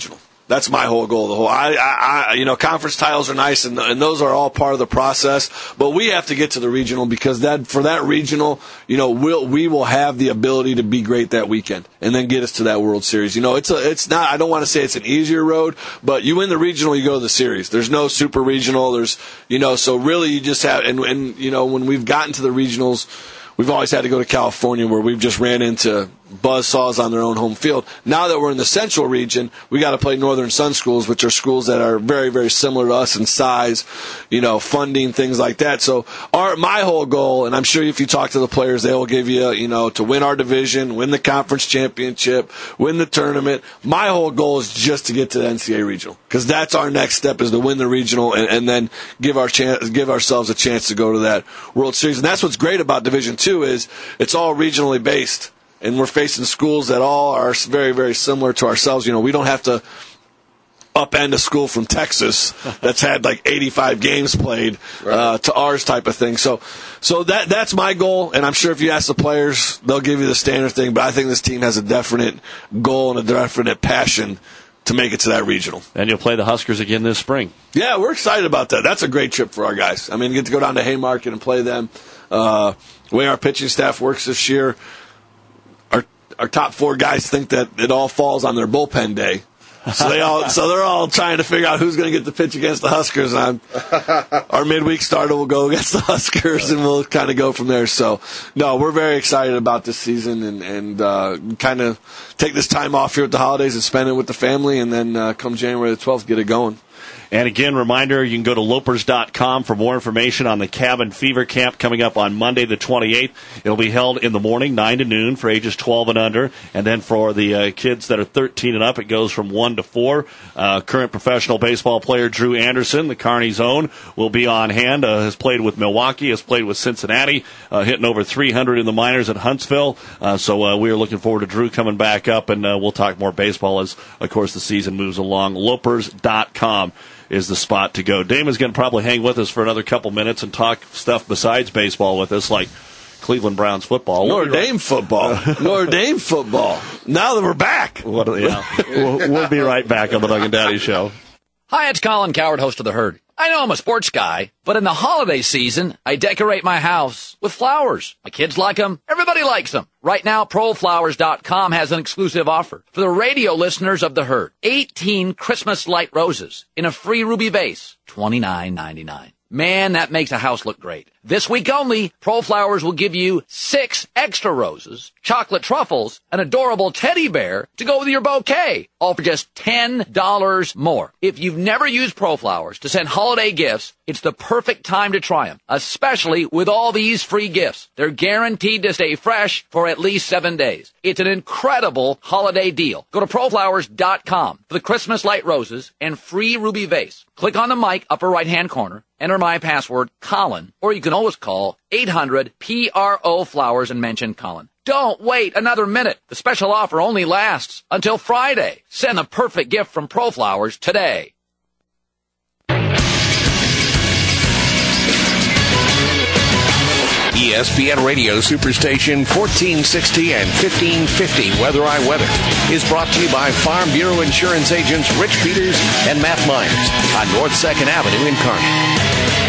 That's my whole goal. The whole, I, I, I you know, conference titles are nice, and, and those are all part of the process. But we have to get to the regional, because that for that regional, you know, we'll we will have the ability to be great that weekend, and then get us to that World Series. You know, it's a it's not. I don't want to say it's an easier road, but you win the regional, you go to the series. There's no super regional. There's you know, so really you just have, and, and you know, when we've gotten to the regionals, we've always had to go to California, where we've just ran into buzzsaws on their own home field. Now that we're in the central region, we got to play Northern Sun schools, which are schools that are very, very similar to us in size, you know, funding, things like that. So our my whole goal, and I'm sure if you talk to the players, they will give you, you know, to win our division, win the conference championship, win the tournament. My whole goal is just to get to the N C double A regional, because that's our next step, is to win the regional and, and then give our chance, give ourselves a chance to go to that World Series. And that's what's great about Division Two, is it's all regionally based. And we're facing schools that all are very, very similar to ourselves. You know, we don't have to upend a school from Texas that's had like eighty-five games played uh, to ours type of thing. So, so that that's my goal. And I'm sure if you ask the players, they'll give you the standard thing. But I think this team has a definite goal and a definite passion to make it to that regional. And you'll play the Huskers again this spring. Yeah, we're excited about that. That's a great trip for our guys. I mean, get to go down to Haymarket and play them. Uh, the way our pitching staff works this year, our top four guys think that it all falls on their bullpen day. So they all, so they're all trying to figure out who's going to get the pitch against the Huskers. And I'm, our midweek starter will go against the Huskers, and we'll kind of go from there. So, no, we're very excited about this season, and, and uh, kind of take this time off here at the holidays and spend it with the family, and then uh, come January the twelfth, get it going. And again, reminder, you can go to lopers dot com for more information on the Cabin Fever Camp coming up on Monday the twenty-eighth. It'll be held in the morning, nine to noon, for ages twelve and under. And then for the uh, kids that are thirteen and up, it goes from one to four. Uh, current professional baseball player Drew Anderson, the Kearney's own, will be on hand. Uh, has played with Milwaukee, has played with Cincinnati, uh, hitting over three hundred in the minors at Huntsville. Uh, so uh, we are looking forward to Drew coming back up, and uh, we'll talk more baseball as, of course, the season moves along. lopers dot com is the spot to go. Damon's going to probably hang with us for another couple minutes and talk stuff besides baseball with us, like Cleveland Browns football. Notre Dame football. Notre Dame football. Now that we're back. What, yeah. we'll, we'll be right back on the Doug and Daddy Show. Hi, it's Colin Coward, host of The Herd. I know I'm a sports guy, but in the holiday season, I decorate my house with flowers. My kids like them. Everybody likes them. Right now, pro flowers dot com has an exclusive offer for the radio listeners of The Herd. eighteen Christmas light roses in a free ruby vase, twenty-nine ninety-nine. Man, that makes a house look great. This week only, ProFlowers will give you six extra roses, chocolate truffles, an adorable teddy bear to go with your bouquet, all for just ten dollars more. If you've never used ProFlowers to send holiday gifts, it's the perfect time to try them, especially with all these free gifts. They're guaranteed to stay fresh for at least seven days. It's an incredible holiday deal. Go to pro flowers dot com for the Christmas light roses and free ruby vase. Click on the mic upper right-hand corner, enter my password, Colin, or you can always call eight hundred P R O Flowers and mention Colin. Don't wait another minute. The special offer only lasts until Friday. Send the perfect gift from ProFlowers today. E S P N Radio Superstation fourteen sixty and fifteen fifty Weather I Weather is brought to you by Farm Bureau Insurance agents Rich Peters and Matt Myers on North second Avenue in Kearney.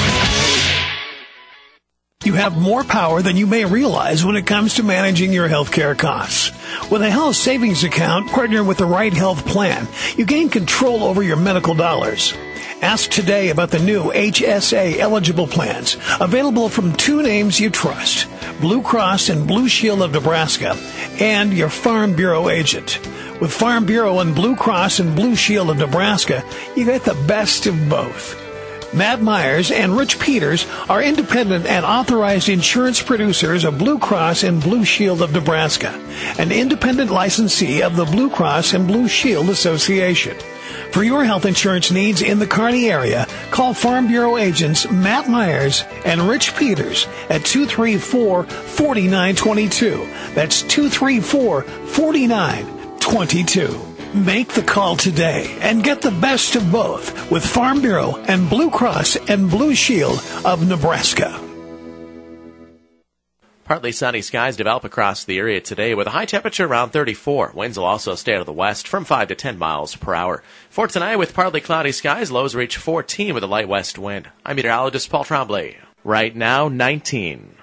You have more power than you may realize when it comes to managing your healthcare costs. With a health savings account partnered with the right health plan, you gain control over your medical dollars. Ask today about the new H S A eligible plans, available from two names you trust, Blue Cross and Blue Shield of Nebraska, and your Farm Bureau agent. With Farm Bureau and Blue Cross and Blue Shield of Nebraska, you get the best of both. Matt Myers and Rich Peters are independent and authorized insurance producers of Blue Cross and Blue Shield of Nebraska, an independent licensee of the Blue Cross and Blue Shield Association. For your health insurance needs in the Kearney area, call Farm Bureau agents Matt Myers and Rich Peters at two three four, four nine two two. That's two three four, four nine two two. Make the call today and get the best of both with Farm Bureau and Blue Cross and Blue Shield of Nebraska. Partly sunny skies develop across the area today with a high temperature around thirty-four. Winds will also stay out of the west from five to ten miles per hour. For tonight, with partly cloudy skies, lows reach fourteen with a light west wind. I'm meteorologist Paul Tremblay. Right now, nineteen.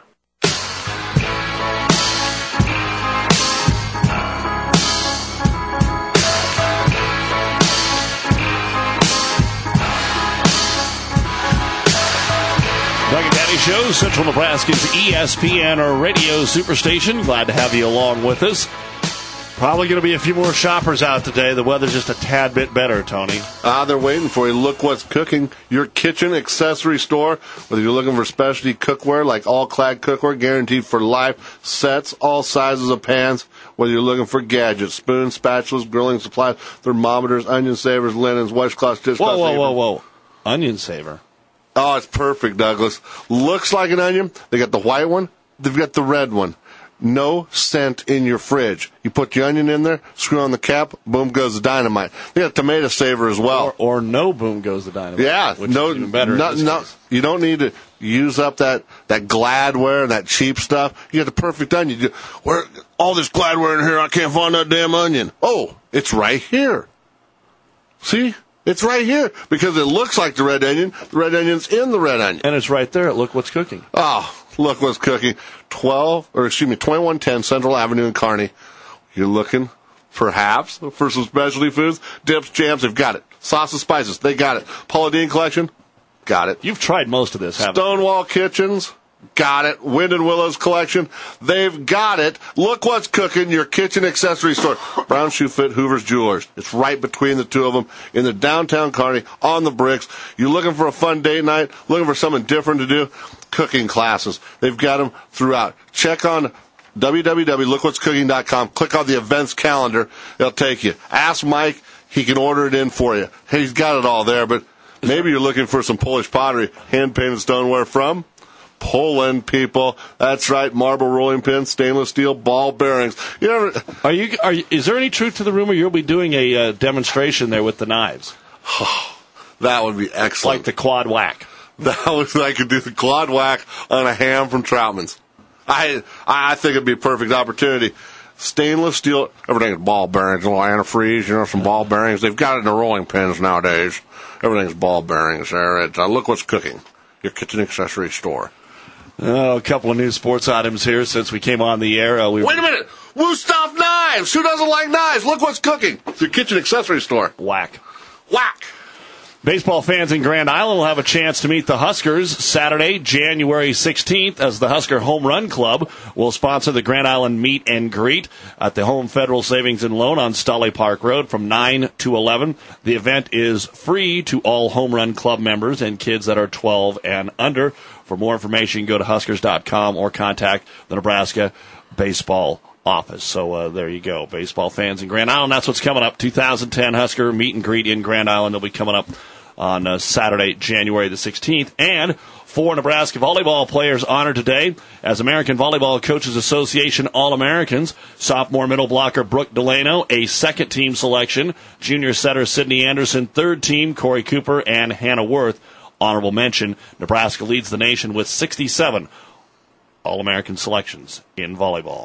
Doug and Daddy Show, Central Nebraska's E S P N radio superstation. Glad to have you along with us. Probably going to be a few more shoppers out today. The weather's just a tad bit better, Tony. Ah, they're waiting for you. Look what's cooking. Your kitchen accessory store. Whether you're looking for specialty cookware like all-clad cookware, guaranteed for life, sets, all sizes of pans. Whether you're looking for gadgets, spoons, spatulas, grilling supplies, thermometers, onion savers, linens, washcloths, dishcloths. Whoa, whoa, whoa, whoa. Onion saver. Oh, it's perfect, Douglas. Looks like an onion. They got the white one. They've got the red one. No scent in your fridge. You put the onion in there, screw on the cap, boom goes the dynamite. They got tomato saver as well. Or, or no boom goes the dynamite. Yeah, which no, is even better. No, in this no, case. you don't need to use up that, that Gladware and that cheap stuff. You get the perfect onion. You, where all this Gladware in here, I can't find that damn onion. Oh, it's right here. See? It's right here because it looks like the red onion. The red onion's in the red onion. And it's right there. Look what's cooking. Oh, look what's cooking. twelve, or excuse me, twenty-one ten Central Avenue in Kearney. You're looking, perhaps, for some specialty foods. Dips, jams, they've got it. Sauces, spices, they got it. Paula Deen Collection, got it. You've tried most of this, haven't you? Stonewall Kitchens, got it. Wind and Willows Collection, they've got it. Look what's cooking, your kitchen accessory store. Brown Shoe Fit Hoover's Jewelers. It's right between the two of them in the downtown Kearney on the bricks. You're looking for a fun date night, looking for something different to do, cooking classes. They've got them throughout. Check on w w w dot look what's cooking dot com. Click on the events calendar. It'll take you. Ask Mike. He can order it in for you. He's got it all there, but maybe you're looking for some Polish pottery, hand-painted stoneware from Poland, people. That's right. Marble rolling pins, stainless steel, ball bearings. You know, are you? Are you, is there any truth to the rumor you'll be doing a uh, demonstration there with the knives? That would be excellent. Like the quad whack. That was I could do the quad whack on a ham from Troutman's. I I think it'd be a perfect opportunity. Stainless steel, everything is ball bearings, a little antifreeze, you know, some ball bearings. They've got it in the rolling pins nowadays. Everything's ball bearings there. It's, uh, look what's cooking. Your kitchen accessory store. Oh, a couple of new sports items here since we came on the air. Uh, we Wait a minute! Wusthof Knives! Who doesn't like knives? Look what's cooking. It's your kitchen accessory store. Whack. Whack! Baseball fans in Grand Island will have a chance to meet the Huskers Saturday, January sixteenth, as the Husker Home Run Club will sponsor the Grand Island Meet and Greet at the Home Federal Savings and Loan on Stolly Park Road from nine to eleven. The event is free to all Home Run Club members and kids that are twelve and under. For more information, go to huskers dot com or contact the Nebraska Baseball Office. So uh, there you go. Baseball fans in Grand Island, that's what's coming up. two thousand ten Husker Meet and Greet in Grand Island. They'll be coming up on uh, Saturday, January the sixteenth. And four Nebraska volleyball players honored today as American Volleyball Coaches Association All-Americans. Sophomore middle blocker Brooke Delano, a second-team selection. Junior setter Sydney Anderson, third team Corey Cooper, and Hannah Worth. Honorable mention, Nebraska leads the nation with sixty-seven All-American selections in volleyball.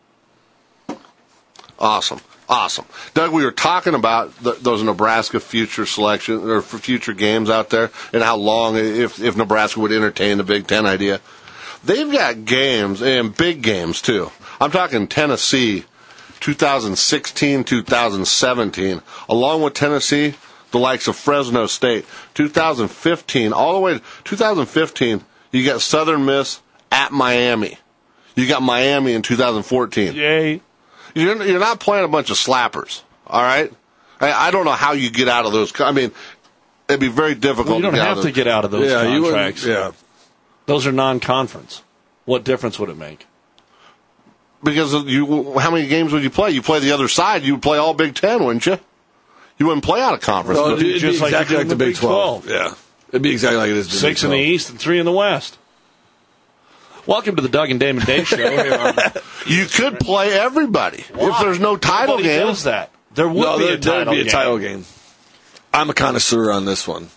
Awesome. Awesome. Doug, we were talking about the, those Nebraska future selection or for future games out there and how long if, if Nebraska would entertain the Big Ten idea. They've got games and big games too. I'm talking Tennessee, twenty sixteen, twenty seventeen, along with Tennessee, the likes of Fresno State, two thousand fifteen, all the way to two thousand fifteen, you got Southern Miss at Miami. You got Miami in two thousand fourteen. Yay. You're, you're not playing a bunch of slappers, all right? I, I don't know how you get out of those. I mean, it'd be very difficult. Well, you don't to get have out to of get out of those yeah, contracts. You yeah. Those are non-conference. What difference would it make? Because you, how many games would you play? You play the other side, you would play all Big Ten, wouldn't you? You wouldn't play out of conference. No, it'd, it'd just be like, exactly like the Big twelve. twelve. Yeah. It'd be exactly like it is the Six Big in the twelve. East and three in the West. Welcome to the Doug and Damon Day Show. Here on you could play everybody Why? if there's no title Nobody game. does that. There would no, be there, a title there'd be a game. title game. I'm a connoisseur on this one.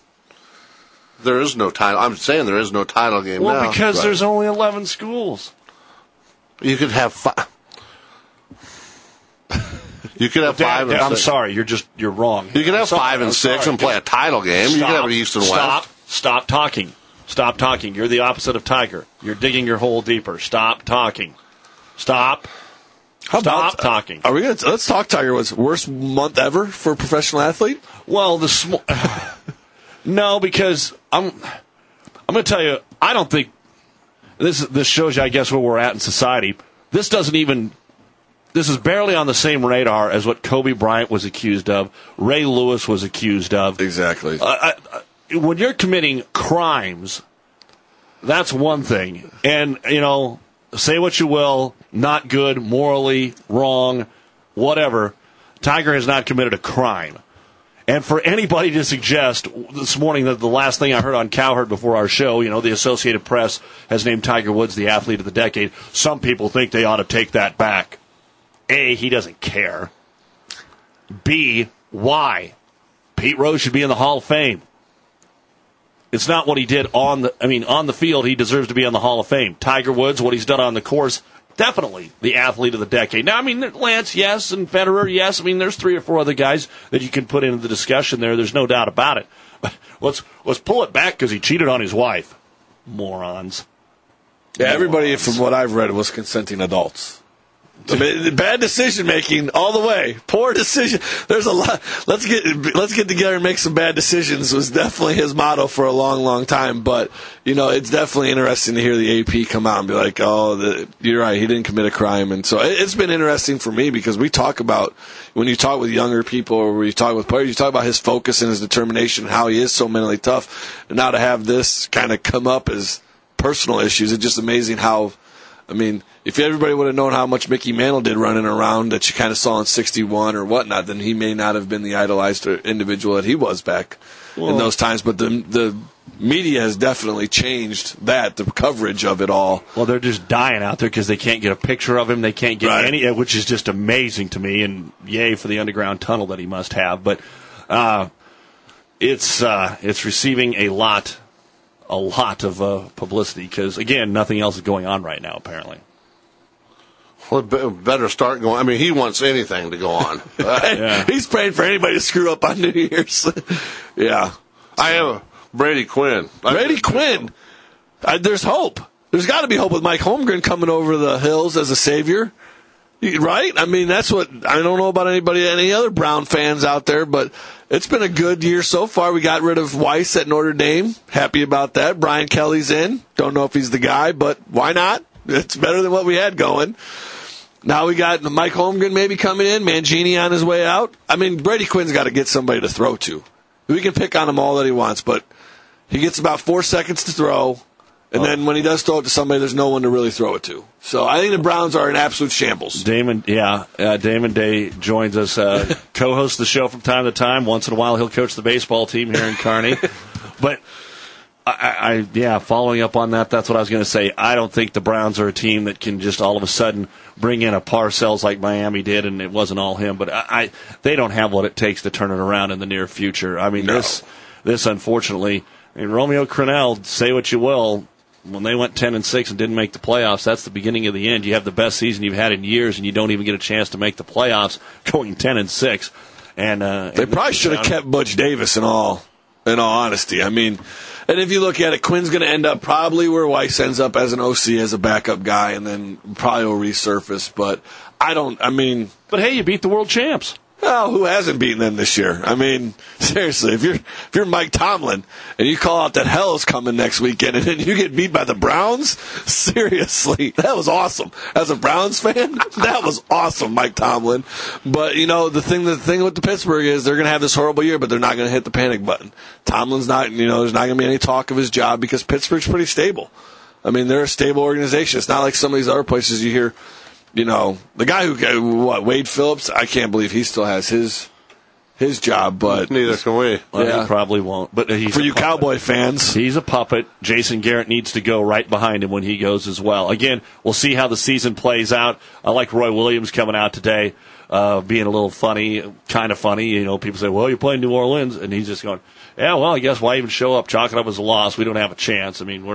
There is no title. I'm saying there is no title game Well, now. because Right. there's only eleven schools. You could have five. You could have Dad, five. And Dad, I'm six. sorry, you're just you're wrong. You could have Sorry, five and I'm six sorry. and play a title game. Stop, you could have an East and stop, West. Stop talking. Stop talking. You're the opposite of Tiger. You're digging your hole deeper. Stop talking. Stop. How Stop about, talking. Are we going to let's talk Tiger Woods? Worst month ever for a professional athlete? Well, the sm- no, because I'm I'm going to tell you, I don't think this this shows you, I guess, where we're at in society. This doesn't even. This is barely on the same radar as what Kobe Bryant was accused of, Ray Lewis was accused of. Exactly. Uh, I, I, when you're committing crimes, that's one thing. And, you know, say what you will, not good, morally, wrong, whatever. Tiger has not committed a crime. And for anybody to suggest this morning that the last thing I heard on Cowherd before our show, you know, the Associated Press has named Tiger Woods the athlete of the decade, some people think they ought to take that back. A, he doesn't care. B, why? Pete Rose should be in the Hall of Fame. It's not what he did on the, I mean, on the field, he deserves to be in the Hall of Fame. Tiger Woods, what he's done on the course, definitely the athlete of the decade. Now, I mean, Lance, yes, and Federer, yes. I mean, there's three or four other guys that you can put into the discussion there. There's no doubt about it. But let's, let's pull it back because he cheated on his wife. Morons. Yeah, everybody, from what I've read, was consenting adults. I mean, bad decision making all the way. Poor decision. There's a lot. Let's get let's get together and make some bad decisions was definitely his motto for a long, long time. But you know, it's definitely interesting to hear the A P come out and be like, "Oh, the, you're right. He didn't commit a crime." And so it, it's been interesting for me because we talk about when you talk with younger people or when you talk with players, you talk about his focus and his determination, how he is so mentally tough. And now to have this kind of come up as personal issues, it's just amazing how. I mean, if everybody would have known how much Mickey Mantle did running around that you kind of saw in sixty-one or whatnot, then he may not have been the idolized individual that he was back well, in those times. But the the media has definitely changed that, the coverage of it all. Well, they're just dying out there because they can't get a picture of him. They can't get right. any, which is just amazing to me. And yay for the underground tunnel that he must have. But uh, it's uh, it's receiving a lot a lot of uh, publicity because, again, nothing else is going on right now, apparently. Well, it better start going. I mean, he wants anything to go on. Uh, yeah. He's praying for anybody to screw up on New Year's. yeah. I have Brady Quinn. Brady Quinn. Uh, there's hope. There's got to be hope with Mike Holmgren coming over the hills as a savior. Right? I mean, that's what, I don't know about anybody, any other Brown fans out there, but it's been a good year so far. We got rid of Weiss at Notre Dame. Happy about that. Brian Kelly's in. Don't know if he's the guy, but why not? It's better than what we had going. Now we got Mike Holmgren maybe coming in, Mangini on his way out. I mean, Brady Quinn's got to get somebody to throw to. We can pick on him all that he wants, but he gets about four seconds to throw. And oh. then when he does throw it to somebody, there's no one to really throw it to. So I think the Browns are in absolute shambles. Damon, yeah, uh, Damon Day joins us, uh, co-hosts the show from time to time. Once in a while, he'll coach the baseball team here in Kearney. But I, I, yeah, following up on that, that's what I was going to say. I don't think the Browns are a team that can just all of a sudden bring in a Parcells like Miami did, and it wasn't all him. But I, I they don't have what it takes to turn it around in the near future. I mean, no. this, this unfortunately, I mean, Romeo Crennel, say what you will. When they went ten and six and didn't make the playoffs, that's the beginning of the end. You have the best season you've had in years, and you don't even get a chance to make the playoffs, going ten and six. And uh, they and probably should have kept Butch Davis in all, in all honesty. I mean, and if you look at it, Quinn's going to end up probably where Weiss ends up as an O C as a backup guy, and then probably will resurface. But I don't. I mean, but hey, you beat the world champs. Well, who hasn't beaten them this year? I mean, seriously, if you're if you're Mike Tomlin and you call out that hell's coming next weekend and then you get beat by the Browns, seriously, that was awesome. As a Browns fan, that was awesome, Mike Tomlin. But you know, the thing the thing with the Pittsburgh is they're going to have this horrible year, but they're not going to hit the panic button. Tomlin's not, you know, there's not going to be any talk of his job because Pittsburgh's pretty stable. I mean, they're a stable organization. It's not like some of these other places you hear. You know, the guy who, what, Wade Phillips, I can't believe he still has his his job, but... Neither can we. Well, yeah. He probably won't. But he's For you puppet. Cowboy fans. He's a puppet. Jason Garrett needs to go right behind him when he goes as well. Again, we'll see how the season plays out. I like Roy Williams coming out today, uh, being a little funny, kind of funny. You know, people say, well, you're playing New Orleans, and he's just going, yeah, well, I guess why even show up? Chalk it up as a loss. We don't have a chance. I mean, we're...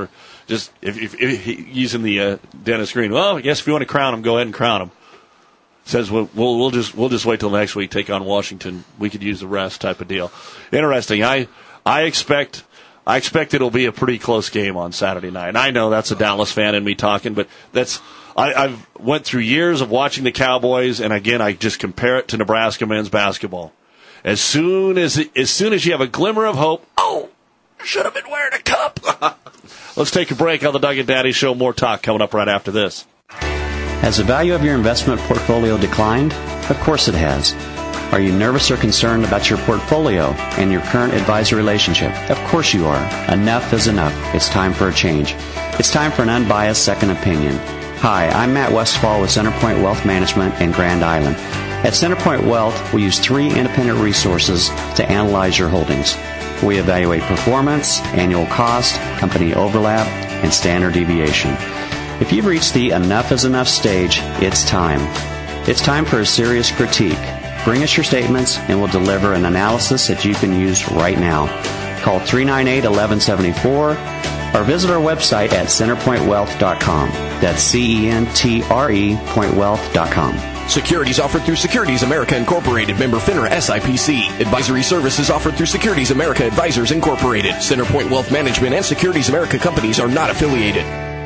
just if, if, if using the uh, Dennis Green. Well, I guess if you want to crown him, go ahead and crown him. Says we'll, we'll we'll just we'll just wait till next week. Take on Washington. We could use the rest type of deal. Interesting. I I expect I expect it'll be a pretty close game on Saturday night. And I know that's a Dallas fan in me talking, but that's I, I've went through years of watching the Cowboys, and again I just compare it to Nebraska men's basketball. As soon as as soon as you have a glimmer of hope, oh, should have been wearing a cup. Let's take a break on the Doug and Daddy Show. More talk coming up right after this. Has the value of your investment portfolio declined? Of course it has. Are you nervous or concerned about your portfolio and your current advisor relationship? Of course you are. Enough is enough. It's time for a change. It's time for an unbiased second opinion. Hi, I'm Matt Westfall with Centerpoint Wealth Management in Grand Island. At Centerpoint Wealth, we use three independent resources to analyze your holdings. We evaluate performance, annual cost, company overlap, and standard deviation. If you've reached the enough is enough stage, it's time. It's time for a serious critique. Bring us your statements and we'll deliver an analysis that you can use right now. Call three nine eight, one one seven four or visit our website at centerpoint wealth dot com. That's C E N T R E point wealth dot com. Securities offered through Securities America Incorporated, member FINRA S I P C. Advisory services offered through Securities America Advisors Incorporated. Centerpoint Wealth Management and Securities America companies are not affiliated.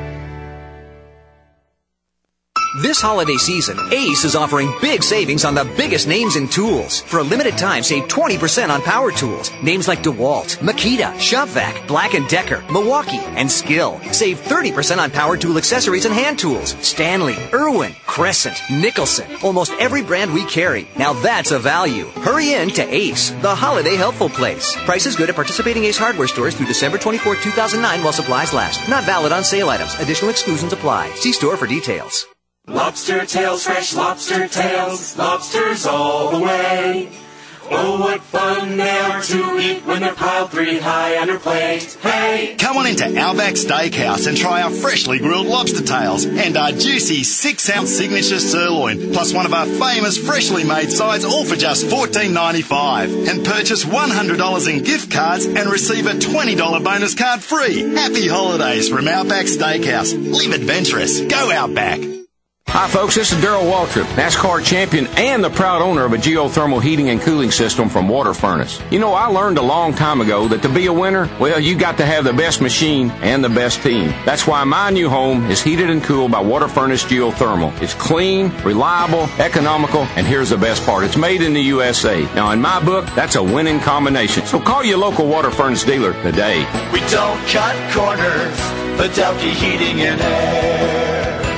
This holiday season, Ace is offering big savings on the biggest names in tools. For a limited time, save twenty percent on power tools. Names like DeWalt, Makita, ShopVac, Black and Decker, Milwaukee, and Skill. Save thirty percent on power tool accessories and hand tools. Stanley, Irwin, Crescent, Nicholson, almost every brand we carry. Now that's a value. Hurry in to Ace, the holiday helpful place. Prices good at participating Ace hardware stores through December twenty-fourth, two thousand nine while supplies last. Not valid on sale items. Additional exclusions apply. See store for details. Lobster tails, fresh lobster tails, lobsters all the way. Oh, what fun they are to eat when they're piled three high on your plate. Hey! Come on into Outback Steakhouse and try our freshly grilled lobster tails and our juicy six-ounce signature sirloin, plus one of our famous freshly made sides, all for just fourteen ninety-five. And purchase one hundred dollars in gift cards and receive a twenty dollars bonus card free. Happy holidays from Outback Steakhouse. Live adventurous. Go Outback. Hi folks, this is Darrell Waltrip, NASCAR champion and the proud owner of a geothermal heating and cooling system from Water Furnace. You know, I learned a long time ago that to be a winner, well, you got to have the best machine and the best team. That's why my new home is heated and cooled by Water Furnace Geothermal. It's clean, reliable, economical, and here's the best part. It's made in the U S A. Now, in my book, that's a winning combination. So call your local Water Furnace dealer today. We don't cut corners, Fidelity Heating and Air.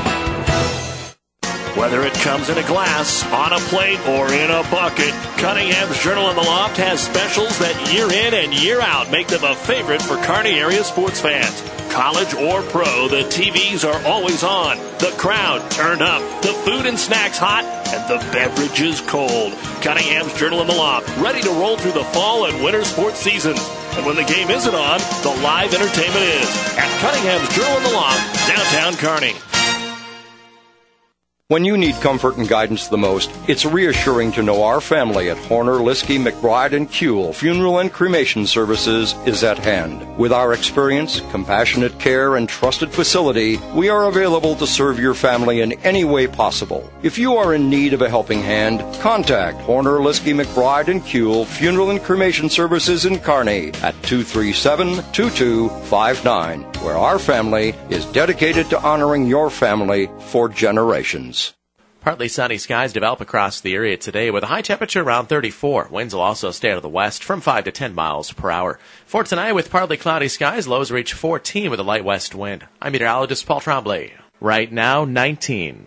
Whether it comes in a glass, on a plate, or in a bucket, Cunningham's Journal in the Loft has specials that year in and year out make them a favorite for Kearney area sports fans. College or pro, the T Vs are always on, the crowd turned up, the food and snacks hot, and the beverages cold. Cunningham's Journal in the Loft, ready to roll through the fall and winter sports seasons. And when the game isn't on, the live entertainment is at Cunningham's Journal in the Loft, downtown Kearney. When you need comfort and guidance the most, it's reassuring to know our family at Horner, Liskey, McBride, and Kuehl Funeral and Cremation Services is at hand. With our experience, compassionate care, and trusted facility, we are available to serve your family in any way possible. If you are in need of a helping hand, contact Horner, Liskey, McBride, and Kuehl Funeral and Cremation Services in Kearney at two three seven, two two five nine, where our family is dedicated to honoring your family for generations. Partly sunny skies develop across the area today with a high temperature around thirty-four. Winds will also stay out of the west from five to ten miles per hour. For tonight, with partly cloudy skies, lows reach fourteen with a light west wind. I'm meteorologist Paul Tremblay. Right now, nineteen.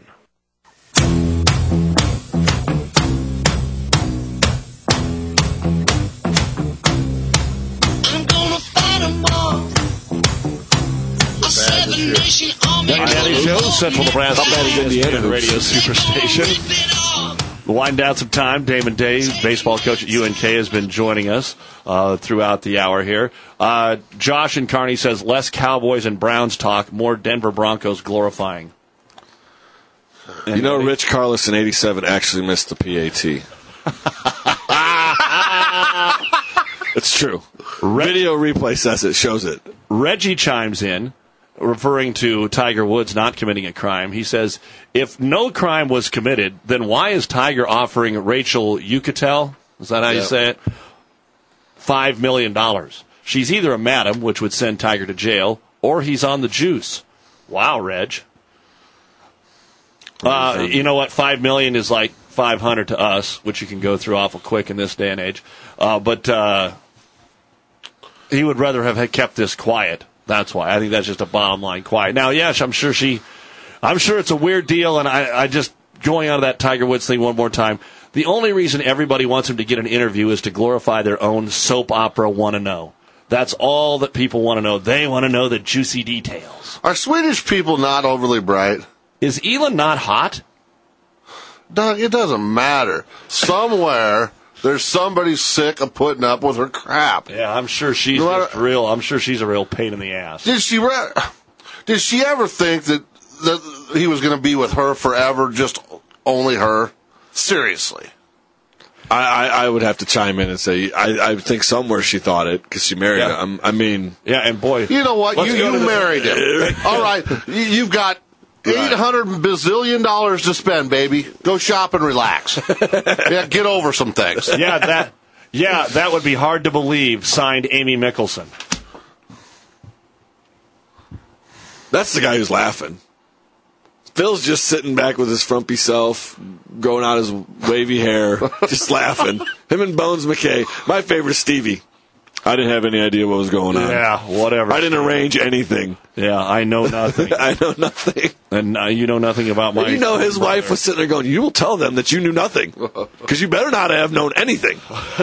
Doug and Daddy Show, Central Nebraska Radio Superstation. We'll wind down some time. Damon Day, baseball coach at U N K, has been joining us uh, throughout the hour here. Uh, Josh in Kearney says, less Cowboys and Browns talk, more Denver Broncos glorifying. You know, Rich Carlos in eighty-seven actually missed the P A T. It's true. Video replay says it, shows it. Reggie chimes in. referring to Tiger Woods not committing a crime. He says, if no crime was committed, then why is Tiger offering Rachel Yucatel, is that how you Yep. say it, five million dollars? She's either a madam, which would send Tiger to jail, or he's on the juice. Wow, Reg. Uh, you know what? Five million is like five hundred to us, which you can go through awful quick in this day and age. Uh, but uh, he would rather have had kept this quiet. That's why. I think that's just a bottom line quiet. Now, yes, I'm sure she, I'm sure it's a weird deal, and I, I just going on to that Tiger Woods thing one more time. The only reason everybody wants him to get an interview is to glorify their own soap opera want to know. That's all that people want to know. They want to know the juicy details. Are Swedish people not overly bright? Is Elon not hot? Doug, it doesn't matter. Somewhere there's somebody sick of putting up with her crap. Yeah, I'm sure she's No just real. I'm sure she's a real pain in the ass. Did she? Re- did she ever think that that he was going to be with her forever? Just only her? Seriously. I, I, I would have to chime in and say I, I think somewhere she thought it because she married Yeah. him. I mean, yeah, and boy, You know what? Let's You, go you to the- married him. All right. You- You've got eight hundred bazillion dollars to spend, baby. Go shop and relax. Yeah, get over some things. yeah, that yeah, that would be hard to believe. Signed, Amy Mickelson. that's the guy who's laughing. Phil's just sitting back with his frumpy self, growing out his wavy hair, just laughing. Him and Bones McKay. My favorite, Stevie. I didn't have any idea what was going on. Yeah, whatever. I didn't arrange anything. Yeah, I know nothing. I know nothing. And uh, you know nothing about my. You know, his wife was sitting there going, "You will tell them that you knew nothing, because you better not have known anything."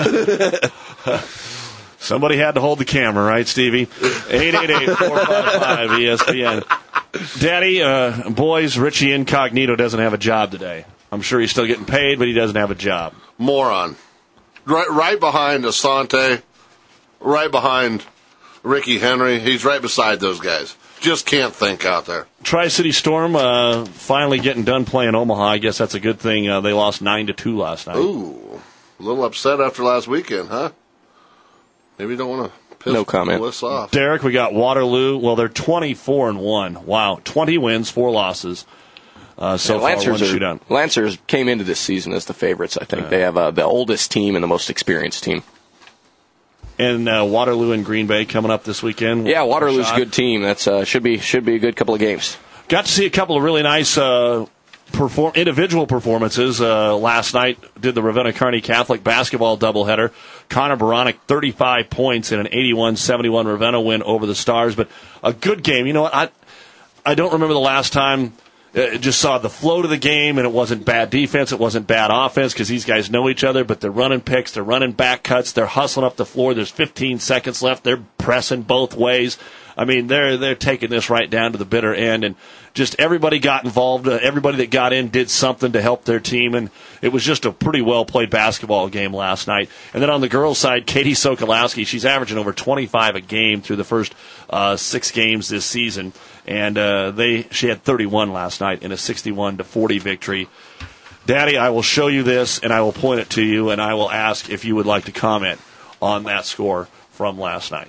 Somebody had to hold the camera, right, Stevie? eight eight eight, four five five, E S P N. Daddy, uh, boys, Richie Incognito doesn't have a job today. I'm sure he's still getting paid, but he doesn't have a job. Moron. Right, right behind Asante, right behind Ricky Henry. He's right beside those guys. Just can't think out there. Tri-City Storm uh, finally getting done playing Omaha. I guess that's a good thing. Uh, they lost nine to two last night. Ooh, a little upset after last weekend, huh? Maybe you don't want to piss No comment. us off. Derek, we got Waterloo. Well, they're twenty-four and one. Wow, twenty wins, four losses. Uh, so Yeah, far, one Lancers, are, shootout. Lancers came into this season as the favorites, I think. They have uh, the oldest team and the most experienced team. And uh, Waterloo and Green Bay coming up this weekend. Yeah, Waterloo's a Shot. good team. That's uh, should be should be a good couple of games. Got to see a couple of really nice uh, perform- individual performances uh, last night. Did the Ravenna Kearney Catholic basketball doubleheader. Connor Baronic, thirty-five points in an eighty-one seventy-one Ravenna win over the Stars. But a good game. You know what? I I don't remember the last time. Uh, just saw the flow to the game, and it wasn't bad defense, it wasn't bad offense, because these guys know each other, but they're running picks, they're running back cuts, they're hustling up the floor, there's fifteen seconds left, they're pressing both ways. I mean, they're they're taking this right down to the bitter end, and just everybody got involved. Uh, everybody that got in did something to help their team, and it was just a pretty well-played basketball game last night. And then on the girls' side, Katie Sokolowski, she's averaging over twenty-five a game through the first uh, six games this season, and uh, they she had thirty-one last night in a sixty-one to forty victory. Daddy, I will show you this, and I will point it to you, and I will ask if you would like to comment on that score from last night.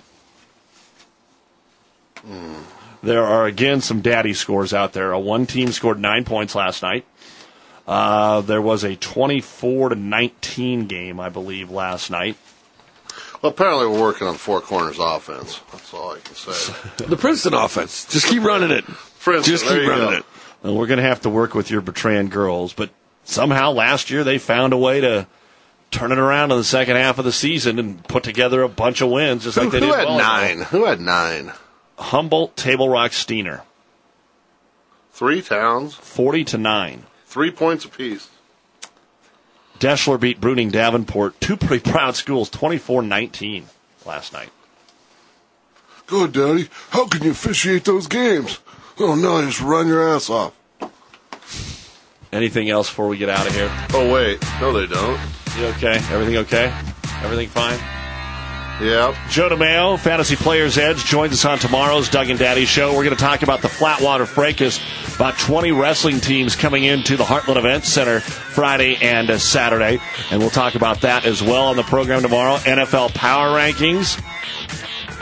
Mm. There are, again, some daddy scores out there. A one team scored nine points last night. Uh, there was a twenty-four to nineteen game, I believe, last night. Well, apparently we're working on Four Corners offense. That's all I can say. The Princeton offense. Just keep running it. Princeton, Just there keep you running go. it. And we're going to have to work with your Bertrand girls. But somehow last year they found a way to turn it around in the second half of the season and put together a bunch of wins, just like Who, they who did. had volleyball. nine? Who had nine? Humboldt, Table Rock, Steiner. Three towns. forty to nine. Three points apiece. Deschler beat Bruning Davenport, two pretty proud schools, twenty-four nineteen last night. Good, Daddy. How can you officiate those games? Oh, no, just run your ass off. Anything else before we get out of here? Oh, wait. No, they don't. You okay? Everything okay? Everything fine? Yep. Joe DeMeo, Fantasy Players Edge, joins us on tomorrow's Doug and Daddy Show. We're going to talk about the Flatwater Fracas. About twenty wrestling teams coming into the Heartland Event Center Friday and uh, Saturday. And we'll talk about that as well on the program tomorrow. N F L Power Rankings.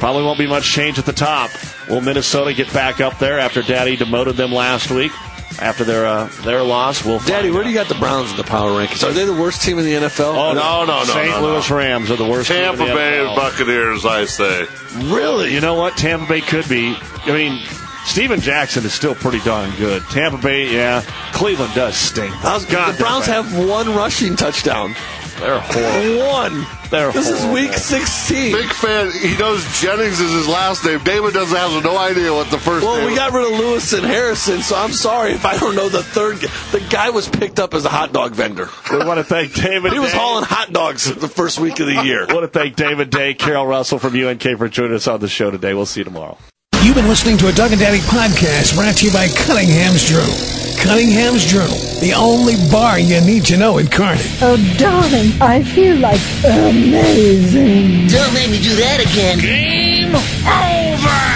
Probably won't be much change at the top. Will Minnesota get back up there after Daddy demoted them last week? After their uh, their loss, we'll Daddy, where do you got the Browns in the power rankings? Are they the worst team in the N F L? Oh, no, no, no. Saint no, Louis no. Rams are the worst Tampa team in the Bay N F L. Buccaneers, I say. Really? You know what? Tampa Bay could be. I mean, Steven Jackson is still pretty darn good. Tampa Bay, yeah. Cleveland does stink. Was, God, the Browns bad. have one rushing touchdown. They're horrible. One. They're this horrible. is week sixteen. Big fan. He knows Jennings is his last name. David doesn't have no idea what the first well, name we is. got rid of Lewis and Harrison, so I'm sorry if I don't know the third guy. The guy was picked up as a hot dog vendor. We want to thank David He was Day. hauling hot dogs the first week of the year. I want to thank David Day, Carol Russell from U N K for joining us on the show today. We'll see you tomorrow. You've been listening to a Doug and Daddy podcast brought to you by Cunningham's Journal. Cunningham's Journal, the only bar you need to know in Kearney. Oh, darling, I feel like amazing. Don't make me do that again. Game over!